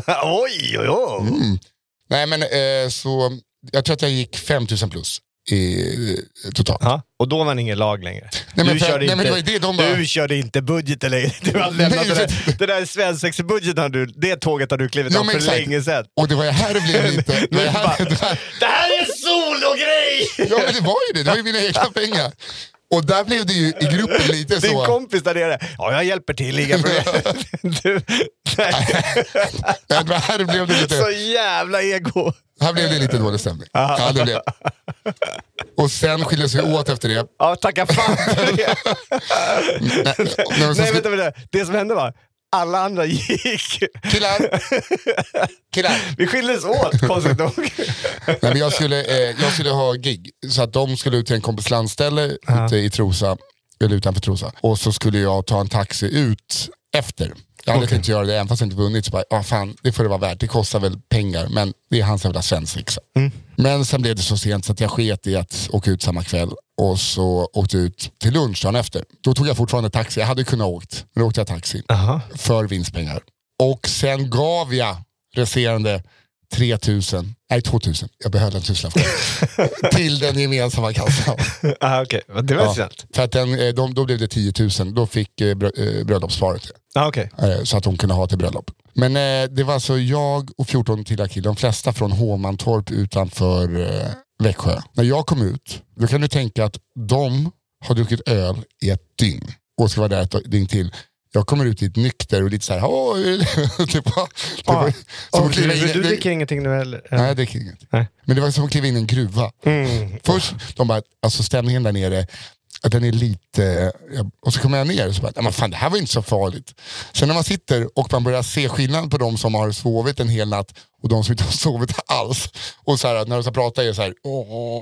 Oj, oj, oj. Mm. Nej, men eh, så jag tror att jag gick fem tusen plus i, totalt. Ja. Och då var det ingen lag längre. Nej, men du, för, körde nej, inte, men det var det, de bara... du körde inte budgeten längre. Du har lämnat nej, det där, det där svensexbudgeten har du, det tåget har du klivit ja, av för exakt. länge sedan. Och det var ju här det blev lite... det, här, bara, det, här... det här är sologrej! Ja, men det var ju det. Det var ju mina egna pengar. Och där blev det ju i gruppen lite så... Din kompis där nere. Ja, jag hjälper till. Inga problem. du, nej. Nej, men här blev det lite... Så jävla ego. Här blev det lite dålig stämning. Ja, det blev. Och sen skildes vi åt efter det. Ja, tacka fan för det. nej, nej, nej vänta, vänta. Det som hände var alla andra gick. Killar. Killar. Vi skildes åt, konstigt nog. Nej, men jag, skulle, eh, jag skulle ha gig. Så att de skulle ut till en kompis landställe uh-huh. ute i Trosa. Eller utanför Trosa. Och så skulle jag ta en taxi ut efter. Jag hade okay. tänkt göra det även fast jag inte vunnit. Så bara, ah, fan, det får det vara värt. Det kostar väl pengar. Men det är hans jävla svensexa. Mm. Men sen blev det så sent så att jag sket i att åka ut samma kväll. Och så åkte ut till lunch dagen efter. Då tog jag fortfarande taxi. Jag hade kunnat åkt. Men då åkte jag taxi. Uh-huh. För vinstpengar. Och sen gav jag resterande tre tusen. Nej, två tusen. Jag behöll en tusen till den gemensamma kassan. Ah, okej. Okay. Det var ja, snällt. För att den, de, då blev det tio tusen. Då fick eh, brö, bröllopsparet. Ah, okay. eh, så att de kunde ha till bröllop. Men eh, det var alltså jag och fjorton till killar. De flesta från Håmantorp utanför eh, Växjö. När jag kom ut, då kan du tänka att de har druckit öl i ett dygn. Och ska vara där ett dygn till. Jag kommer ut i ett nykter och lite så här. Åh, typ, ah, oh, du, in, du dricker ingenting nu eller? Nej, jag dricker ingenting. Nej. Men det var som att kliva in i en gruva. Mm. Först, de bara, alltså stämningen där nere, att den är lite... Och så kommer jag ner och så bara, men fan, det här var inte så farligt. Sen när man sitter och man börjar se skillnad på de som har sovit en hel natt och de som inte har sovit alls. Och så här, när de ska prata är det så här... Åh.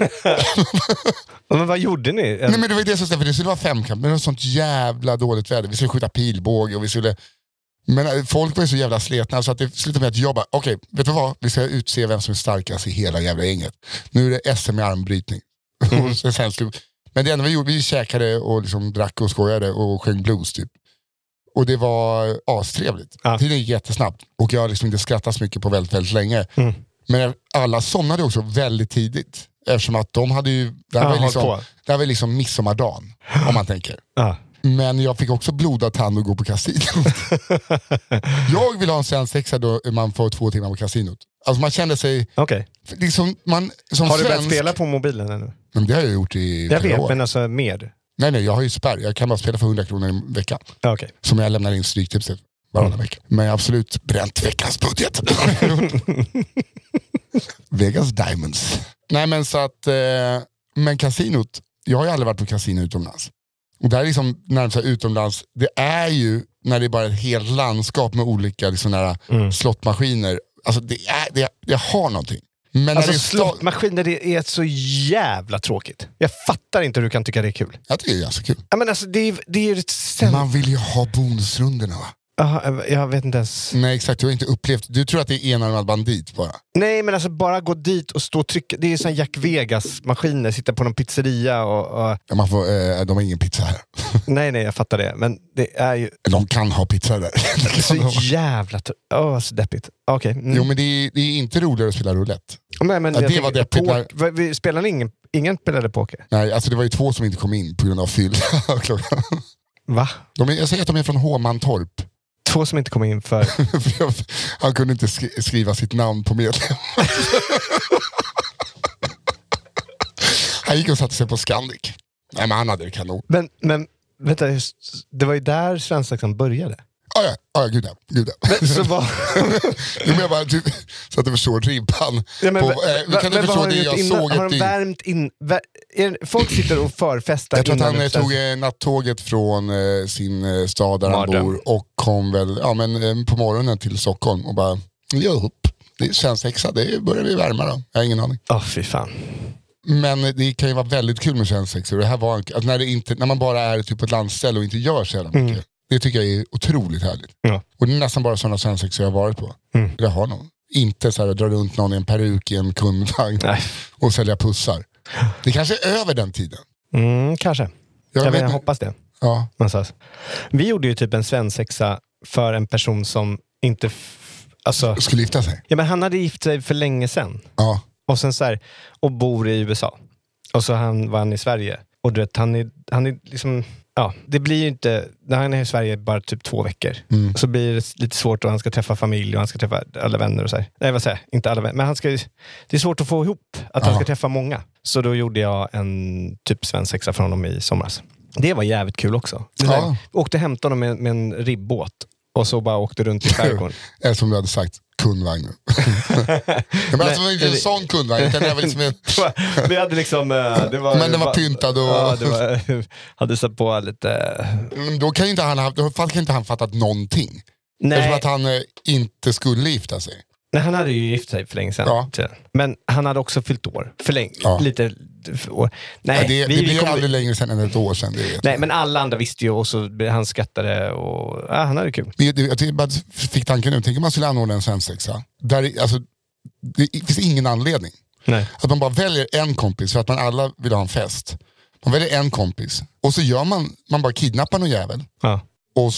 Men vad gjorde ni? Nej, men det var det som stämde, det skulle vara femkamp, men det var sånt jävla dåligt väder. Vi skulle skjuta pilbåge och vi skulle... Men folk var ju så jävla sletna så att det slutade med att jag bara, okej, okay, vet du vad? Vi ska utse vem som är starkast i hela jävla gänget. Nu är det S M i armbrytning. Mm. sen skulle... Men det enda vi gjorde, vi käkade och liksom drack och skojade och sjöng blues typ. Och det var astrevligt. Ja. Tiden gick jättesnabbt. Och jag har liksom inte skrattat så mycket på väldigt, väldigt länge. Mm. Men alla somnade också väldigt tidigt. Eftersom att de hade ju... Det här ja, var liksom, det här var liksom midsommardagen, om man tänker. Ja. Men jag fick också blodad tand och gå på kasinot. Jag vill ha en svensexa då man får två timmar på kasinot. Alltså man kände sig... Okej. Okay. Liksom, man, som har du svensk... börjat spela på mobilen ännu? Men det har jag gjort i Jag vet, år. men alltså mer? Nej, nej, jag har ju spärr. Jag kan bara spela för hundra kronor i veckan. Okay. Som jag lämnar in stryktips till varannan mm. vecka. Men jag har absolut bränt veckans budget. Vegas Diamonds. Nej, men så att... Eh, men kasinot... Jag har ju aldrig varit på kasino utomlands. Och där är liksom närmast utomlands, det är ju när det är bara ett helt landskap med olika liksom, nära mm. slottmaskiner. Alltså det, är, det, det har någonting. Men alltså när det slottmaskiner det är så jävla tråkigt. Jag fattar inte hur du kan tycka det är kul. Jag tycker det är ganska kul. Ja, men alltså, det är, det är ett sen... Man vill ju ha bonusrunderna, va? Aha, jag vet inte ens. Nej, exakt, du har inte upplevt. Du tror att det är enarmad bandit bara. Nej, men alltså bara gå dit och stå och trycka. Det är sån Jack Vegas-maskiner, sitta på någon pizzeria och... och... Ja, man får, eh, de har ingen pizza här. Nej, nej, jag fattar det. Men det är ju... De kan ha pizza där. Det är så jävla... Åh, oh, så deppigt. Okej. Okay. Mm. Jo, men det är, det är inte roligare att spela roulette. Men, men ja, det tänker, var deppigt. Pok- när... vi spelade ingen... Ingen spelade poker? Nej, alltså det var ju två som inte kom in på grund av fyll. Va? De är, jag säger att de är från Håmantorp. Två som inte kom in för... Han kunde inte sk- skriva sitt namn på medlem. Han gick och satte sig på Scandic. Nej, men han hade det kanon. Men, men vänta, det var ju där svensexan började. Ja, ja, ja, gud ja. Gud ja. Men, så var... jo, men jag bara, du, så att du förstår ribban. Ja, men, på, eh, kan du förstå det jag innan, såg? Har de värmt in... Vär, är, folk sitter och förfestar. Jag tror att han tog eh, nattåget från eh, sin eh, stad där Mardem. Han bor och kom väl ja, men, eh, på morgonen till Stockholm och bara, ja upp. Det känns extra, det börjar bli värma då. Jag har ingen aning. Åh, oh, fy fan. Men det kan ju vara väldigt kul med svensexa. Det här var en, att när, det inte, när man bara är typ på ett landställe och inte gör så jävla mycket. Mm. Det tycker jag är otroligt härligt. Ja. Och det är nästan bara sådana svensexor jag har varit på. Mm. Jag har någon. Inte så här att dra runt någon i en peruk i en kundvagn och sälja pussar. Det kanske är över den tiden. Mm, kanske. Jag, jag, vet, jag hoppas det. Ja. Vi gjorde ju typ en svensexa för en person som inte f- alltså, skulle gifta sig. Ja, men han hade gift sig för länge sedan. Ja. Och sen så här, och bor i U S A. Och så han, var han i Sverige. Och du vet, han är, han är liksom, ja, det blir ju inte, när han är i Sverige bara typ två veckor. Mm. Så blir det lite svårt och han ska träffa familj och han ska träffa alla vänner och så här. Nej, vad säger jag? Inte alla vänner. Men han ska, det är svårt att få ihop att ja. han ska träffa många. Så då gjorde jag en typ svensexa från honom i somras. Det var jävligt kul också. Ja. Åkte hämta honom med, med en ribbåt. Och så bara åkte runt i skärgården. Eller som du hade sagt, kundvagn. Men alltså det var inte en sån kundvagn. Utan det var liksom en... Vi hade liksom... Det var, men den var pyntad och... Ja, det var, hade satt på lite... Men då kan ju inte han ha, då kan inte han fattat någonting. Nej. Eftersom att han eh, inte skulle gifta sig. Nej, han hade ju gift sig för länge sedan. Ja. Men han hade också fyllt år. För länge. Ja. Lite för år. Nej, ja, det, vi, det blir vi kom... aldrig längre sedan än ett år sedan. Det Nej, men alla andra visste ju och så han skattade och ja, han hade kul. Jag, jag, jag bara fick tanken nu. Tänk om man skulle anordna en svensexa. Där, alltså, det finns ingen anledning. Nej. Att man bara väljer en kompis för att man alla vill ha en fest. Man väljer en kompis. Och så gör man, man bara kidnappar någon jävel. Ja. Och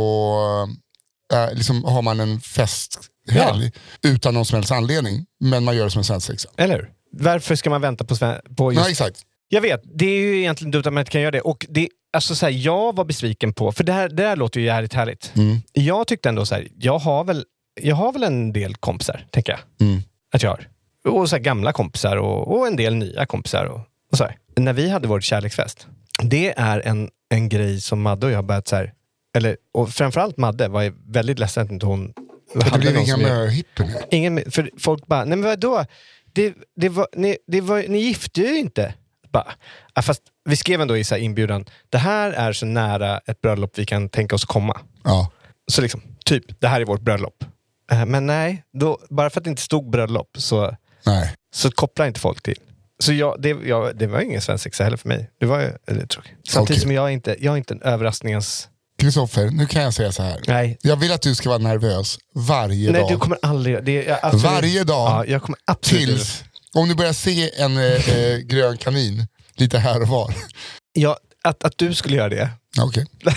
så äh, liksom har man en fest helg, ja. utan någon som helst anledning. Men man gör det som en svensexa. Eller hur? Varför ska man vänta på, sven- på just... Nej, exakt. Jag vet, det är ju egentligen dumt att man inte kan göra det. Och det, alltså så här, jag var besviken på, för det här, det här låter ju jävligt härligt. Mm. Jag tyckte ändå så här, jag har väl, jag har väl en del kompisar, tänker jag. Mm. Att jag har. Och så här, gamla kompisar och, och en del nya kompisar. Och, och så här. När vi hade vår kärleksfest, det är en, en grej som Madde och jag börjat så här, eller, och framförallt Madde var väldigt ledsen att inte hon... Det blev inga möhippen. Ingen, för folk bara, nej men vadå? Det, det var, ni, det var, ni gifte ju inte. Bara, ja, fast vi skrev ändå i så här inbjudan, det här är så nära ett bröllop vi kan tänka oss komma. Ja. Så liksom, typ, det här är vårt bröllop. Uh, men nej, då, bara för att det inte stod bröllop så, nej. så kopplar inte folk till. Så jag, det, jag, det var ingen svensexa heller för mig. Det var ju tråkigt. Samtidigt okay. som jag är inte, jag är inte en överraskningens... Kristoffer, nu kan jag säga så här. Nej. Jag vill att du ska vara nervös varje Nej, dag. Nej, du kommer aldrig... Det är absolut, varje dag. Ja, jag kommer absolut... Tills, om du börjar se en äh, grön kanin lite här och var. Ja, att, att du skulle göra det. Okej. Okay.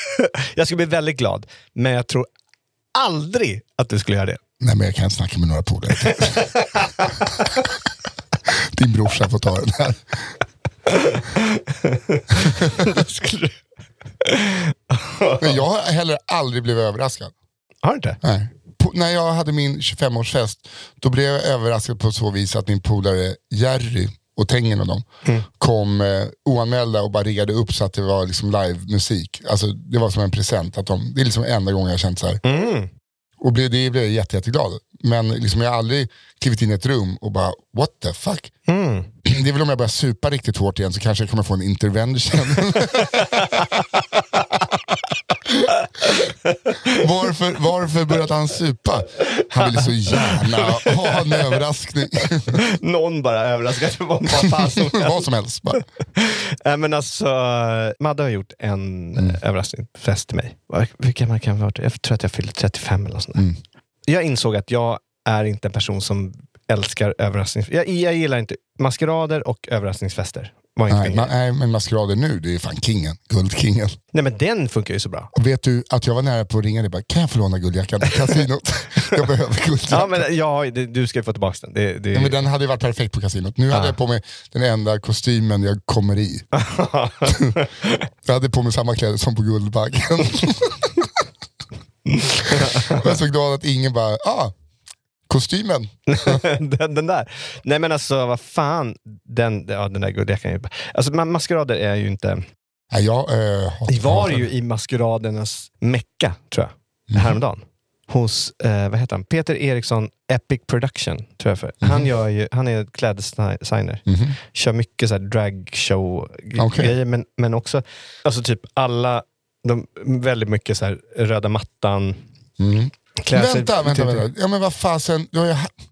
Jag skulle bli väldigt glad. Men jag tror aldrig att du skulle göra det. Nej, men jag kan snacka med några polare. Din brorsa får ta den här. skulle du... Men jag har heller aldrig blivit överraskad. Har du inte? Nej. På, när jag hade min tjugofemårsfest, då blev jag överraskad på så vis att min polare Jerry och Tengen och dem mm. kom eh, oanmälda och bara riggade upp så att det var liksom live-musik. Alltså det var som en present. Att de, det är liksom enda gången jag känt så här. Mm. Och blev, det blev jag jätte, jätteglad. Men liksom jag har aldrig klivit in i ett rum och bara, what the fuck? Mm. Det är väl om jag börjar supa riktigt hårt igen så kanske jag kommer få en intervention. varför, varför började han supa? Han ville så gärna ha en överraskning. Någon bara överraskade. Vad som, vad som helst bara. äh, Men alltså, Madde har gjort en mm. överraskningsfest till mig. Vilka man kan vara? Jag tror att jag fyllde trettiofem eller något sånt där. Mm. Jag insåg att jag är inte en person som älskar överrasknings... Jag, jag gillar inte maskerader och överraskningsfester. Nej, man, nej, men maskerader nu, det är fan kingen. Guldkingen. Nej, men den funkar ju så bra. Och vet du att jag var nära på att ringa dig bara, kan jag få låna guldjackan i kasinot? Jag behöver guldjackan. Ja, men ja, det, du ska få tillbaka den. Det, det... Ja, men den hade ju varit perfekt på kasinot. Nu ah. hade jag på mig den enda kostymen jag kommer i. Jag hade på mig samma kläder som på Guldbaggen. Jag är så glad att ingen bara, ah, kostymen. den, den där. Nej men alltså, vad fan. Den, ja, den där guldjackan. Ju... Alltså maskerader är ju inte... Nej, jag, äh, det var ju i maskeradernas mecka, tror jag. Mm. Häromdagen. Hos, eh, vad heter han? Peter Eriksson Epic Production, tror jag för. Mm. Han, gör ju, han är kläddesigner. Mm. Kör mycket så här dragshow-grejer. Okay. Men, men också, alltså typ alla, de, väldigt mycket så här röda mattan. Mm. Vänta, vänta, vänta. Ja, men vad fasen, du har ju,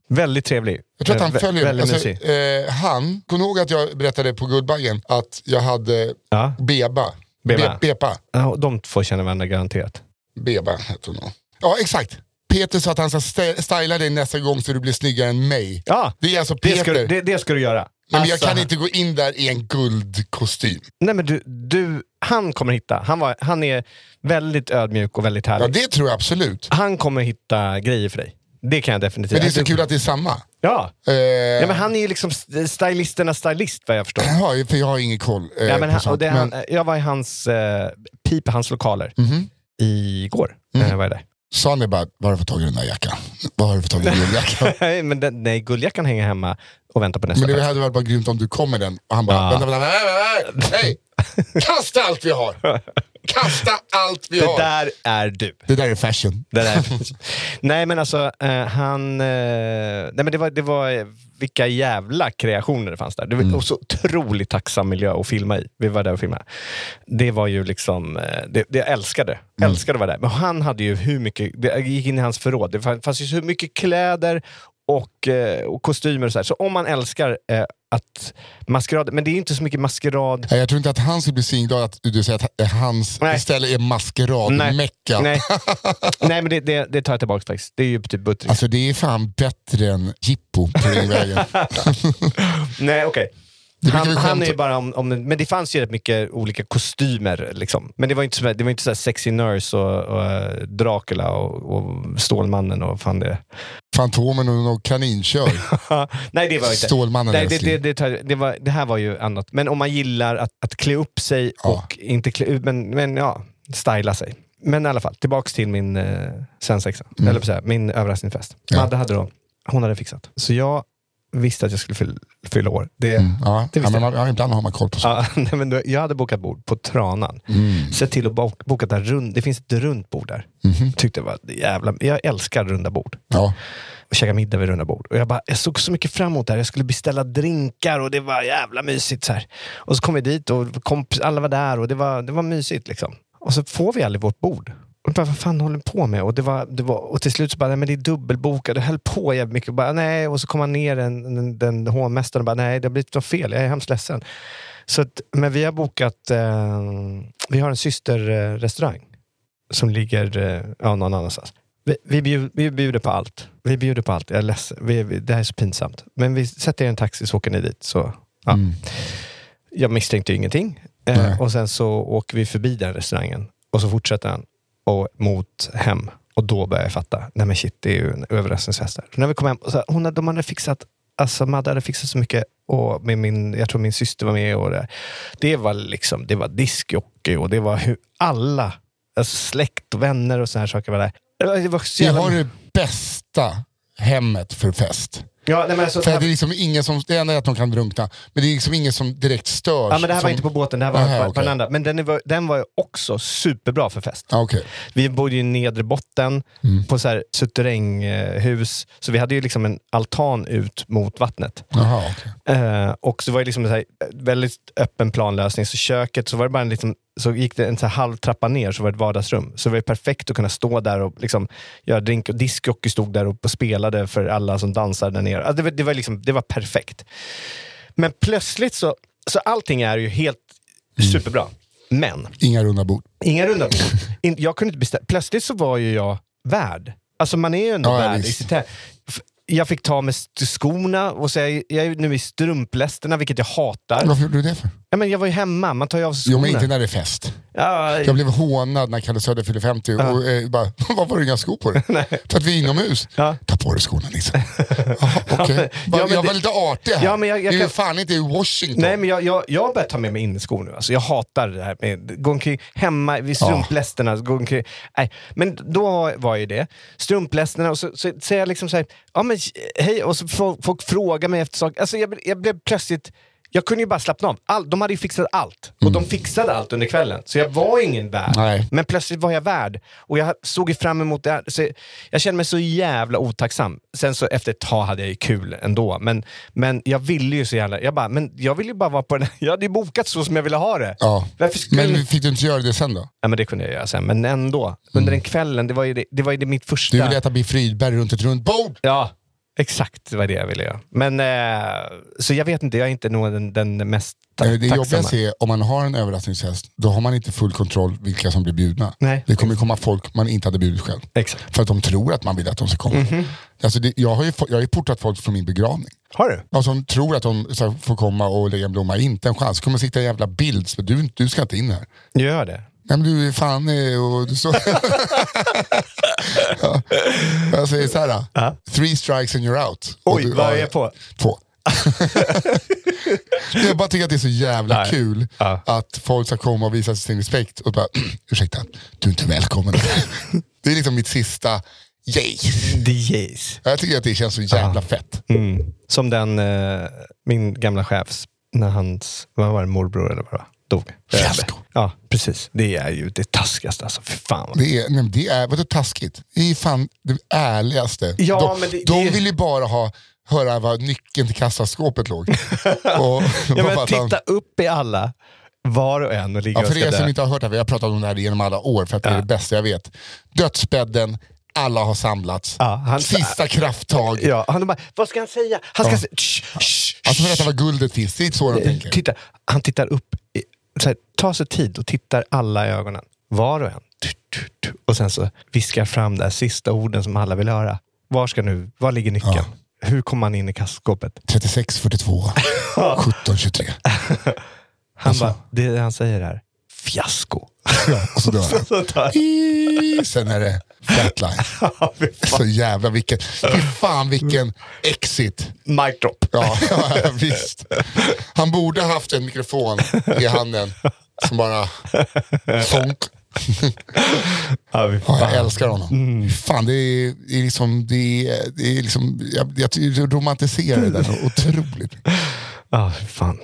Väldigt trevlig. Jag tror att han Vä- följer... väldigt Alltså, eh, han, kom ihåg att jag berättade på Guldbaggen att jag hade ja. Beba. Beba. Be- Bepa. Ja, de två känner varandra garanterat. Beba heter hon nog. Ja, exakt. Peter sa att han ska st- styla dig nästa gång så du blir snyggare än mig. Ja, det är alltså det Peter. ska, du- det, det ska du göra. Men Alltså, jag kan inte gå in där i en guldkostym. Nej, men du, du, han kommer hitta. Han, var, han är väldigt ödmjuk och väldigt härlig. Ja, det tror jag absolut. Han kommer hitta grejer för dig. Det kan jag definitivt. Men det är så Alltså, kul att det är samma. Ja. Eh, ja, men han är ju liksom stylisternas stylist, vad jag förstår. Ja, för jag har ingen koll. Eh, Ja, men på han, sånt. och det, men, han, jag var i hans eh, pip, hans lokaler Mhm. igår. Mm. Eh, var jag där. sa ni bara, vad har du fått tag i den där jackan? Vad har du fått tag i den där jackan? nej, men den, nej, guldjackan hänger hemma och väntar på nästa. Men det fest. hade varit bara grymt om du kom med den. Och han bara, Ja. vänta, vänta, vänta, vänta, hej! Kasta allt vi har! Kasta allt vi Det har! där är du. Det där är fashion. Det där. nej men alltså eh, han eh, nej men det var, det var eh, vilka jävla kreationer det fanns där. Det var mm. så otroligt tacksam miljö att filma i. Vi var där och filmade. Det var ju liksom eh, det, det jag älskade. Mm. Älskade att vara där. Men han hade ju hur mycket, det gick in i hans förråd. Det fanns ju så mycket kläder och, eh, och kostymer och så här. Så om man älskar eh, att maskerad, men det är inte så mycket maskerad. Nej, jag tror inte att han skulle bli svinglad att du säger att hans Nej. ställe är maskeradmecka. Nej. Nej, men det, det, det tar jag tillbaka faktiskt. Det är ju typ buttring. Alltså det är fan bättre än Jippo på den vägen. Nej, okej. Okay. Det Han, brukar vi han skämta- är ju bara om, om, men det fanns ju rätt mycket olika kostymer liksom. Men det var inte så, det var inte så här sexy nurse och, och uh, Dracula och, och Stålmannen och fan det. Fantomen och någon kaninkör. Nej, det var inte. Stålmannen Nej, det, älskling. det, det, tar- det, var, det här var ju annat. Men om man gillar att, att klä upp sig Ja. och inte klä upp, men, men ja, styla sig. Men i alla fall, tillbaks till min eh, svensexa. Mm. Eller på så här, min överraskningsfest. Ja. Madde hade då, hon hade fixat. Så jag visste att jag skulle fylla, fylla år. Det, Mm, ja. det Ja, visste men jag. man, ja, ibland har man koll på sånt. Ja, nej, men då, jag hade bokat bord på Tranan. Mm. Sett till att boka, boka där rund, det finns ett runt bord där. Mhm. Tyckte det var jävla, jag älskar runda bord. Ja. Och käka middag vid runda bord. Och jag bara, jag såg så mycket fram emot det här. Jag skulle beställa drinkar och det var jävla mysigt så här. Och så kom vi dit och kom, alla var där och det var, det var mysigt liksom. Och så får vi aldrig vårt bord. Och bara, vad fan håller ni på med? Och, det var, det var, och till slut så bara, nej, men det är dubbelbokat. Det höll på jävligt mycket. Och, bara, nej. Och så kom han ner den, den, den hovmästaren och bara, nej, det har blivit något fel. Jag är hemskt ledsen. Så att, men vi har bokat, eh, vi har en systerrestaurang som ligger eh, ja, någon annanstans. Vi, vi, bjud, vi bjuder på allt. Vi bjuder på allt. Jag är ledsen. Vi, vi, det här är så pinsamt. Men vi sätter en taxi så åker ni dit. Så, ja. Mm. Jag misstänkte ju ingenting. Nej. Eh, och sen så åker vi förbi den restaurangen. Och så fortsätter han och mot hem. Och då börjar jag fatta. Nej men shit, det är ju en överraskningsfest där. Så när vi kom hem, och så, hon hade, de hade fixat, alltså Madde hade fixat så mycket. Och med min, jag tror min syster var med. Och det, det var liksom, det var diskjockey och det var hur alla, alltså släkt och vänner och såna här saker var där. Det var så Vi jävla... har det bästa hemmet för fest. Ja, nej, men alltså, För det, det är här, liksom ingen som, det enda är att de kan drunkna, men det är liksom ingen som direkt störs. ja, men det här som, var inte på båten, det här var Aha, på, på okej. den andra. Men den var, den var ju också superbra för fest. Ah, okay. Vi bodde ju i nedre botten Mm. på så här suterränghus. Så vi hade ju liksom en altan ut mot vattnet. Jaha, okej. Eh, och så var det liksom en så här väldigt öppen planlösning. Så köket, så var det bara en liten, så gick det en så här halv trappa ner, så var det ett vardagsrum. Så det var perfekt att kunna stå där och liksom göra drink. Och diskjockey stod där och spelade för alla som dansade där nere. Alltså det, var, det, var liksom, det var perfekt. Men plötsligt så, så allting är ju helt Mm. superbra. Men Inga runda bord. inga runda bord. In, jag kunde inte bestämma. Plötsligt så var ju jag värd. Alltså man är ju ändå Ja, ja, värd i visst. sitt här. F- Jag fick ta med st- skorna och säga, jag är nu i strumplästerna, vilket jag hatar. Varför gjorde du det för? Ja, men jag var ju hemma, man tar ju av sig Jo, skorna. men inte när det är fest. Ja, Jag blev hånad när Kalle Söder fyllde femtio Ja. och eh, bara, vad var det inga skor på dig? För att vi är inomhus. Ja. Ta på dig skorna Nisse. Jaha, okej. Bara, Ja, men jag det- var lite artig här. Ja, men jag- jag det är ju kan- fan inte i Washington. Nej, men jag, jag, jag börjar ta med mig inneskor nu. Alltså, jag hatar det här med gå omkring hemma vid strumplästerna. Gå omkring, nej. Men då var ju det strumplästerna och så, så säger jag liksom så här, ja men hej, och så folk, folk frågar mig efter saker. Alltså jag, jag blev plötsligt, jag kunde ju bara slappna av. All, de hade ju fixat allt. Och de fixade allt under kvällen. Så jag var ingen värd. Nej. Men plötsligt var jag värd. Och jag såg ju fram emot det här. Så jag kände mig så jävla otacksam. Sen så efter ett tag hade jag ju kul ändå. Men, men jag ville ju så jävla... Jag bara, men jag ville ju bara vara på den... Jag hade ju bokat så som jag ville ha det. Ja. Varför skulle... Men fick du inte göra det sen då? Ja, men det kunde jag göra sen. Men ändå. Under den kvällen, det var ju det, det, var ju det mitt första... Du ville äta Biff Rydberg runt ett runt bord. Ja, exakt vad det jag ville göra. Men, eh, så jag vet inte, jag är inte nog den, den mest ta- Det tacksamma. jobbigaste är, om man har en överraskningsfest, då har man inte full kontroll vilka som blir bjudna. Nej. Det kommer komma folk man inte hade bjudit själv. Exakt. För att de tror att man vill att de ska komma. Mm-hmm. Alltså det, jag har ju jag har ju portat folk från min begravning. Har du? Ja, som tror att de ska få komma och lägga en blomma. Inte en chans. Kommer sitta en jävla bild. Så du, du ska inte in här. Gör det. Nej, men du är fan och du så. Ja. Jag säger så här. Uh-huh. Three strikes and you're out. Oj, du, vad ja, är jag på? Två. Jag bara tycker att det är så jävla Nej. kul ja. att folk ska komma och visa sin respekt och bara, ursäkta, du är inte välkommen. Det är liksom mitt sista yay. The yes. Jag tycker att det känns så jävla ja. fett. Mm. Som den, eh, min gamla chefs, när hans, vad var det, morbror eller vad det var? Dog. Fiasko. Ja, precis. Det är ju det taskigaste. Alltså, för fan. Det är, nej, det är, vad är taskigt? Det är fan det ärligaste. Ja, de men det, de det... vill ju bara ha, höra var nyckeln till kassaskåpet låg. och, ja, men titta upp i alla, var och en och ligga ja, för och er som där. inte har hört det, vi har pratat om det här genom alla år för att det ja. är det bästa jag vet. Dödsbädden, alla har samlats. Ja, han, Sista krafttag. Ja, han bara, vad ska han säga? Han ska ja. säga, shh, shh, alltså för att var guldet finns, det är så de tänker. Titta, han tittar upp, så här, tar sig tid och tittar alla i ögonen. Var och en. Och sen så viskar fram där sista orden som alla vill höra. Var ska nu, var ligger nyckeln? Ja. Hur kommer man in i kassaskåpet? trettiosex fyrtiotvå sjutton tjugotre Han bara, det är det han säger här. Fiasko. Ja, och så dör han. Sen är det flatline. Så jävla vilken, fy fan vilken exit. Mic drop. Ja, ja, visst. Han borde haft en mikrofon i handen som bara fånk. Ja, jag älskar honom. Mm. Fan, det är, det är liksom, det är, det är liksom jag, jag romantiserar det där otroligt. Ja, oh, fan.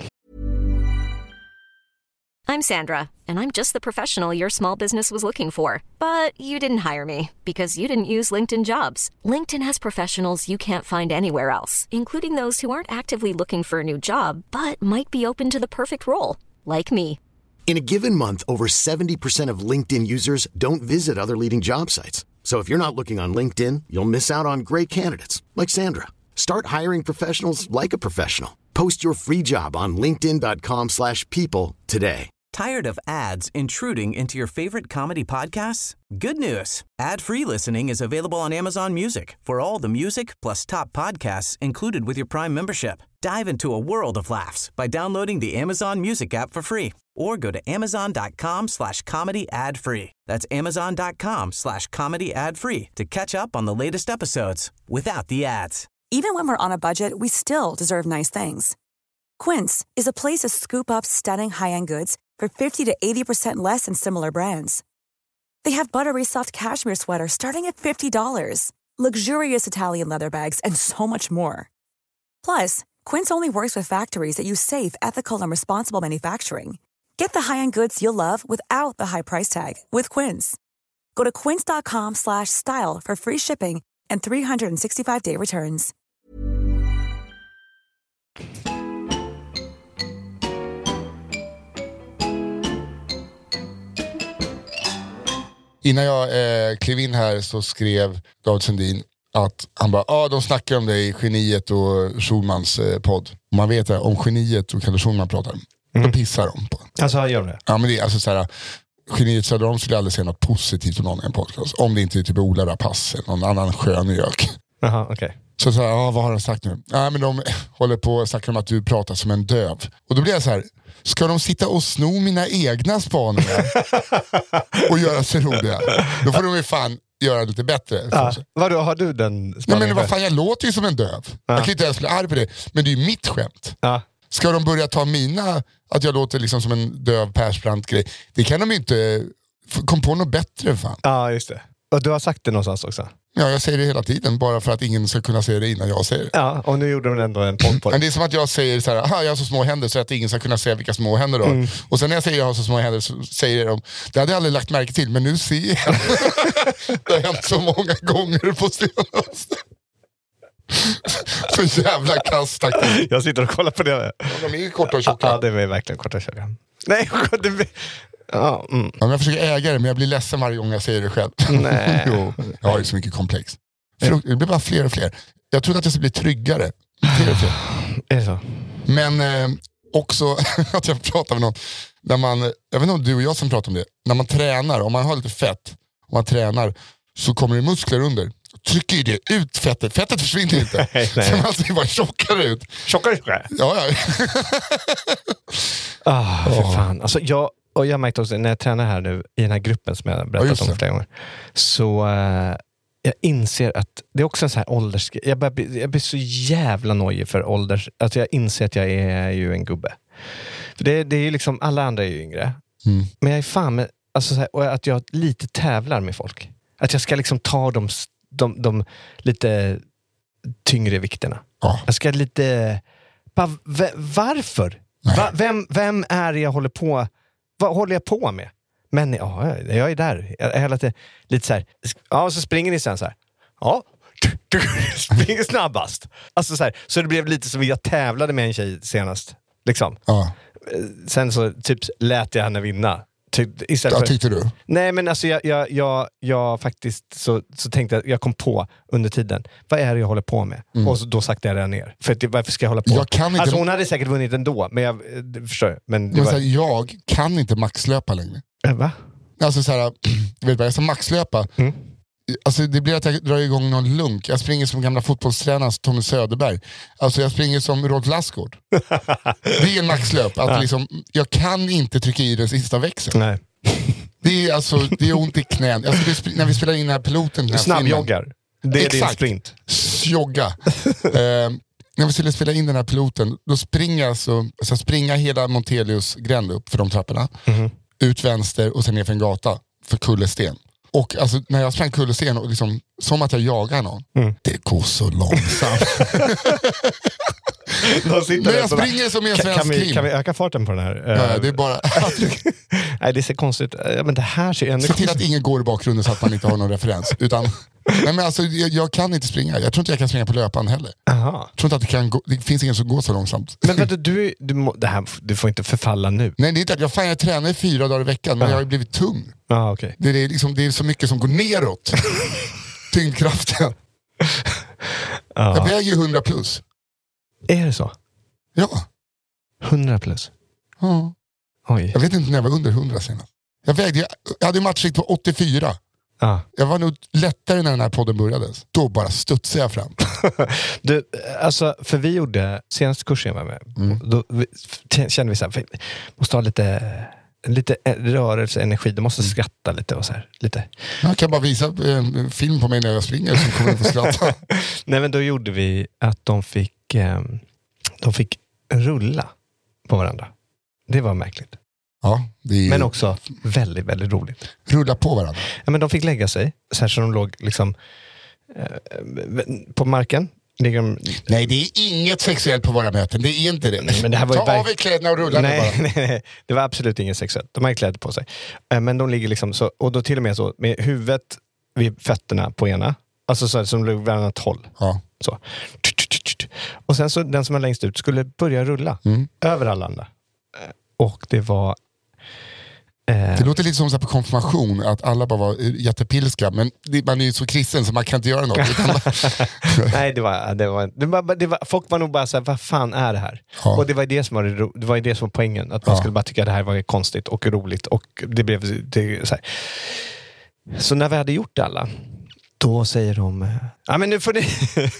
I'm Sandra, and I'm just the professional your small business was looking for. But you didn't hire me because you didn't use LinkedIn Jobs. LinkedIn has professionals you can't find anywhere else, including those who aren't actively looking for a new job, but might be open to the perfect role, like me. In a given month, over seventy percent of LinkedIn users don't visit other leading job sites. So if you're not looking on LinkedIn, you'll miss out on great candidates like Sandra. Start hiring professionals like a professional. Post your free job on linkedin dot com slash people today. Tired of ads intruding into your favorite comedy podcasts? Good news. Ad-free listening is available on Amazon Music for all the music plus top podcasts included with your Prime membership. Dive into a world of laughs by downloading the Amazon Music app for free or go to amazon dot com slash comedy ad free. That's amazon dot com slash comedy ad free to catch up on the latest episodes without the ads. Even when we're on a budget, we still deserve nice things. Quince is a place to scoop up stunning high-end goods for fifty to eighty percent less than similar brands. They have buttery soft cashmere sweaters starting at fifty dollars, luxurious Italian leather bags, and so much more. Plus, Quince only works with factories that use safe, ethical, and responsible manufacturing. Get the high-end goods you'll love without the high price tag with Quince. Go to quince dot com slash style for free shipping and three hundred sixty-five day returns. Innan jag eh, klev in här så skrev David Sundin att han bara, ja ah, de snackar om det i Geniet och Schulmans eh, podd. Man vet det, om Geniet och Kalle Schulman pratar, mm. då pissar de på. Alltså gör det? Ja, men det är alltså såhär, Geniet Söderholm skulle aldrig säga något positivt om någon i en podcast. Om det inte är typ Ola Rapace eller någon annan skön gök. Jaha, okej. Okay. Så såhär, ja vad har de sagt nu? Ja men de håller på och snackar om att du pratar som en döv. Och då blir jag så här: ska de sitta och sno mina egna spaningar och göra sig roliga? Då får de ju fan göra lite bättre. Ja. Vadå, har du den spaningen? Nej men vad fan, jag låter ju som en döv. Ja. Jag kan inte ens bli arg på det. Men det är ju mitt skämt. Ja. Ska de börja ta mina, att jag låter liksom som en döv Persbrandt-grej? Det kan de ju inte. Kom på något bättre fan. Ja just det. Och du har sagt det någonstans också? Ja, jag säger det hela tiden, bara för att ingen ska kunna säga det innan jag säger det. Ja, och nu gjorde de ändå en podd på det. Men det är som att jag säger så här, aha, jag har så små händer, så att ingen ska kunna säga vilka små händer då. Mm. Och sen när jag säger jag har så små händer så säger de, det hade jag aldrig lagt märke till, men nu ser jag. Det har hänt så många gånger på senaste. Så jävla kastaktigt. Jag sitter och kollar på det. De är ju korta och tjocka. Ja, det är verkligen korta och tjocka. Nej, det är... Ja, mm. Ja, men jag försöker äga det, men jag blir ledsen varje gång jag säger det själv. Nej. Jo, jag har ju så mycket komplex. Det blir bara fler och fler. Jag trodde att jag skulle bli tryggare. Är det så? Men eh, också att jag pratar med någon, när man, jag vet inte om du och jag som pratar om det, när man tränar, om man har lite fett, om man tränar, så kommer det muskler under. Trycker ju det ut fettet. Fettet försvinner inte. Nej, nej. Så man ser bara tjockare ut. Tjockare, tjockare? Ja, ja. Ah, för oh. fan. Alltså, jag, och jag märkte också, när jag tränar här nu, i den här gruppen som jag har berättat ja, om flera gånger, så uh, jag inser att det är också en sån här åldersgrej. Jag, börjar bli, jag blir så jävla nojig för ålders... Alltså jag inser att jag är ju en gubbe. För det, det är ju liksom, alla andra är ju yngre. Mm. Men jag är fan med, alltså så här, och att jag lite tävlar med folk. Att jag ska liksom ta de, de, de lite tyngre vikterna. Ja. Jag ska lite... Bara, v- varför? Va, vem, vem är det jag håller på... Vad håller jag på med? Men ja, jag är där. Jag är lite, lite så här. Ja, så springer ni sen så här. Ja, springer snabbast. Alltså så här, så det blev lite som jag tävlade med en tjej senast. Liksom. Ja. Sen så typ lät jag henne vinna. Ty, ja, för, tyckte du? Nej, men alltså jag, jag, jag, jag faktiskt så, så tänkte jag, jag kom på under tiden, vad är det jag håller på med? Mm. Och så, då sakta jag det ner. För att, varför ska jag hålla på? Jag kan inte... Alltså hon hade säkert vunnit ändå, men jag förstår. Men, men var... så här, jag kan inte maxlöpa längre. Äh, va? Alltså så här, vet du, jag ska maxlöpa. Mm. Alltså det blir att jag drar igång någon lunk. Jag springer som gamla fotbollstränaren Tommy Söderberg. Alltså jag springer som Rolf Lassgård. Det är en maxlöp. Att liksom, jag kan inte trycka i den sista växeln. Nej. Det är alltså, det är ont i knän. Alltså det, när vi spelar in den här piloten. Den här snabbjoggar. Det är exakt. Din sprint. Jogga. eh, när vi skulle spela in den här piloten, då springer alltså, alltså springa hela Montelius gränd upp för de trapporna. Mm-hmm. Ut vänster och sen ner för en gata för kullersten. Och alltså, när jag sprang kullersten och liksom, som att jag jagar någon. Mm. Det går så långsamt. Men jag springer som en svensk kan, vi, Kim. kan vi öka farten på den här? Ja, det är bara... Nej, det ser konstigt. Ja, men det här ser ändå... Se till att ingen går i bakgrunden så att man inte har någon referens. Utan... Nej, men alltså, jag, jag kan inte springa. Jag tror inte jag kan springa på löpan heller. Aha. Jag tror inte att det, kan gå, det finns ingen som går så långsamt. Men vet du, du, du, må, det här, du får inte förfalla nu. Nej, det är inte att jag, fan, jag tränar fyra dagar i veckan, men ah. jag har blivit tung. Ah, okay. det, det, är liksom, det är så mycket som går neråt. Tyngdkraften. Ah. Jag väger ju hundra plus. Är det så? Ja. hundra plus? Ja. Oj. Jag vet inte när jag var under hundra senast. Jag vägde, jag hade matchvikt på åttiofyra. Ah. Jag var nog lättare när den här podden började. Då bara studsade jag fram. Du, alltså, för vi gjorde senaste kursen jag var med. Mm. Då vi, kände vi så här, vi måste ha lite, lite rörelse, energi. Du måste skratta lite och så här. Lite. Jag kan bara visa en film på mig när jag springer som kommer att få skratta. Nej, men då gjorde vi att de fick, de fick rulla på varandra. Det var märkligt. Ja, det är... Men också väldigt, väldigt roligt. Rulla på varandra. Ja, men de fick lägga sig så här så de låg liksom eh, på marken. De... Nej, det är inget sexuellt på våra möten. Det är inte det. Nej, men det här var Ta ju... av i kläderna och rulla nej, bara. Nej, nej, det var absolut inget sexuellt. De hade kläder på sig. Eh, men de ligger liksom så, och då till och med så med huvudet vid fötterna på ena. Alltså så här, som låg vid annat håll. Ja. Så. Och sen så den som var längst ut skulle börja rulla mm. över alla andra. Och det var... Eh... Det låter lite som så på konfirmation att alla bara var jättepilska, men man är ju så kristen så man kan inte göra något. Nej, det var, det var, det var, det var, folk var nog bara så här, vad fan är det här? Ja. Och det var det som var, det var det som var poängen, att man ja. skulle bara tycka att det här var konstigt och roligt, och det blev det, så här. Så när vi hade gjort det alla, då säger de, ja men nu får ni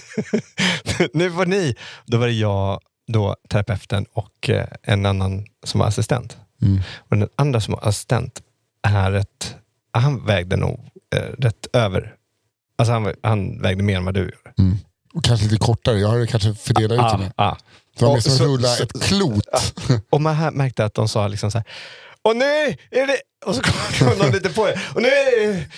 nu får ni, då var det jag, då terapeuten och en annan som var assistent. Mm. Och den andra som var assistent är ett, han vägde nog eh, rätt över. Alltså han, han vägde mer än vad du gör. Mm. Och kanske lite kortare, jag har det kanske fördelat ut till mig. Ah, ah. Det var mer som att rulla så, ett klot. Ah. Och man här märkte att de sa liksom så här, och nu är det, och så kom någon lite på det. Och nu är det,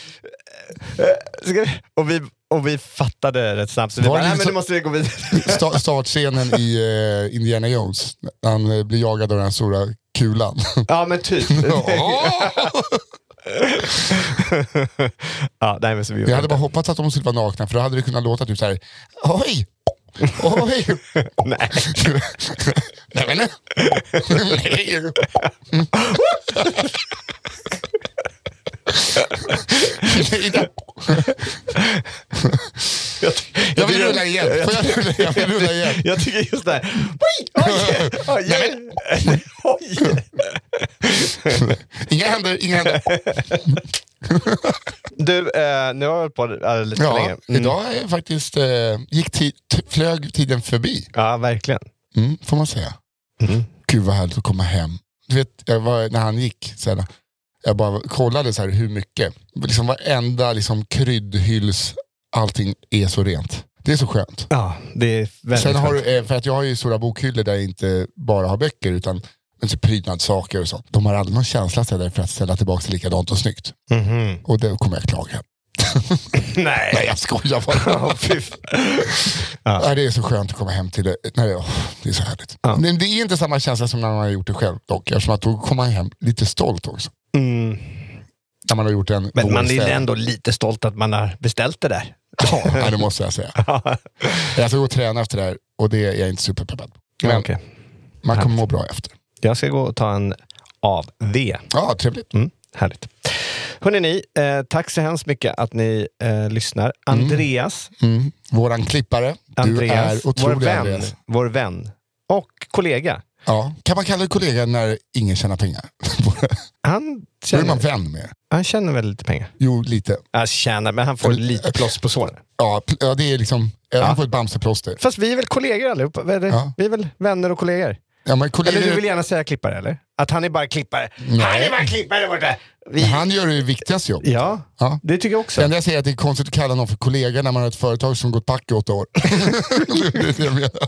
ska vi, och vi Och vi fattade rätt snabbt. Så vi bara, nej men nu måste vi gå vidare. Sta- startscenen i uh, Indiana Jones. Han uh, blir jagad av den stora kulan. Ja men typ. Ja, nej, men så vi jag hade bara hoppats att de skulle vara nakna, för då hade det kunnat låta typ så här: oj! Oj! Nej. Nej men nej. Nej då. Jag, jag vill rulla igen. Får jag rulla, jag vill rulla igen. Jag tycker just det här. Oj, oj, oj, oj, oj. Inga händer, inga händer. Du, eh, nu har jag hållit på äh, lite ja, länge. Mm. Idag är faktiskt, eh, gick tid, t- flög tiden förbi. Ja, verkligen. Mm, får man säga. Mm. Gud vad härligt att komma hem. Du vet, jag var, när han gick, så här, jag bara kollade så här hur mycket. Liksom varenda liksom, kryddhylls, allting är så rent. Det är så skönt. Ja, det är väldigt Sen har skönt. du, för att jag har ju stora bokhyllor där jag inte bara har böcker utan prydnadssaker och så. De har aldrig någon känsla där för att ställa tillbaka till likadant och snyggt. Mm-hmm. Och det kommer jag klaga. Nej. Nej, jag skojar bara. Ja. Ja, det är så skönt att komma hem till det. Nej, oh, det är så härligt. Ja. Men det är inte samma känsla som när man har gjort det själv dock. Eftersom att då kommer man hem lite stolt också. Mm. När man har gjort en Men man är vårställ. ändå lite stolt att man har beställt det där. Ja, det måste jag säga. Jag ska gå och träna efter det här och det är jag inte superpeppad. Men Ja, okay. man kommer må bra efter. Jag ska gå och ta en av V. Ja, trevligt. Mm, härligt. Hörrni ni, eh, tack så hemskt mycket att ni eh, lyssnar. Andreas. Mm. Våran klippare. Andreas, du är vår otrolig, vän, Andreas. vår vän och kollega. Ja. Kan man kalla det kollega när ingen tjänar pengar? Han Då är man känner, vän med. han känner väl lite pengar. Jo, lite. Han tjänar, men han får Eller- lite plåss på såren. Ja, pl- ja, det är liksom... Ja. Ja. Han får ett bamseplåster. Fast vi är väl kollegor allihopa? Eller? Ja. Vi är väl vänner och kollegor? Ja, men kollegor, Eller du vill gärna säga klippare, eller? Att han är bara klippare. Nej. Han är bara klippare borta. Vi... han gör det viktigaste jobb. Ja, Ja. det tycker jag också. Det enda jag säger är att det är konstigt att kalla någon för kollega när man har ett företag som gått back i åtta år. Det är det jag menar.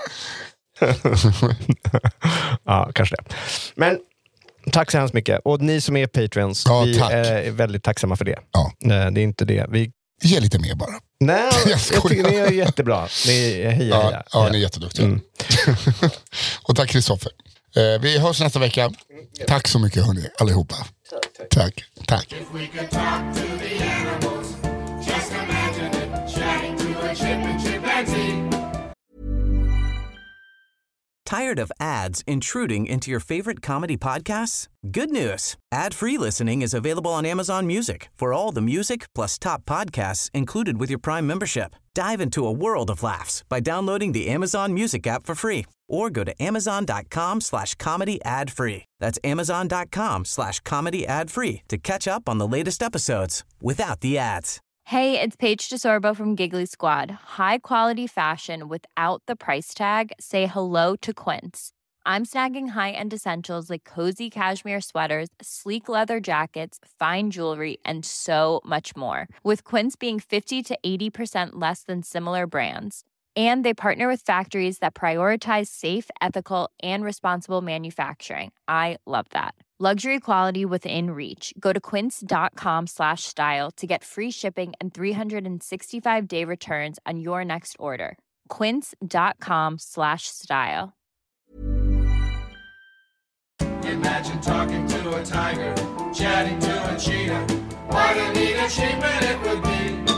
Ja, kanske det. Men tack så hemskt mycket. Och ni som är Patreons, Ja, vi tack. är väldigt tacksamma för det. Ja. Nej, det är inte det. Vi... Ge lite mer bara. Nej, Jag jag, skojar. tycker ni är jättebra. Ni är heja, Ja, heja. ja, ni är jätteduktiga. Mm. Och tack Kristoffer. Eh, vi hörs nästa vecka. Tack så mycket hörni, allihopa. Tack, tack. If we could talk to the animals, just imagine it, chatting to a chip and chimpanzee. Tired of ads intruding into your favorite comedy podcasts? Good news. Ad-free listening is available on Amazon Music for all the music plus top podcasts included with your Prime membership. Dive into a world of laughs by downloading the Amazon Music app for free or go to amazon.com slash comedy ad free. That's amazon.com slash comedy ad free to catch up on the latest episodes without the ads. Hey, it's Paige DeSorbo from Giggly Squad. High quality fashion without the price tag. Say hello to Quince. I'm snagging high-end essentials like cozy cashmere sweaters, sleek leather jackets, fine jewelry, and so much more. With Quince being fifty to eighty percent less than similar brands. And they partner with factories that prioritize safe, ethical, and responsible manufacturing. I love that. Luxury quality within reach. Go to quince.com slash style to get free shipping and three sixty-five day returns on your next order. Quince.com slash style. Imagine talking to a tiger, chatting to a cheetah. What a neat achievement it would be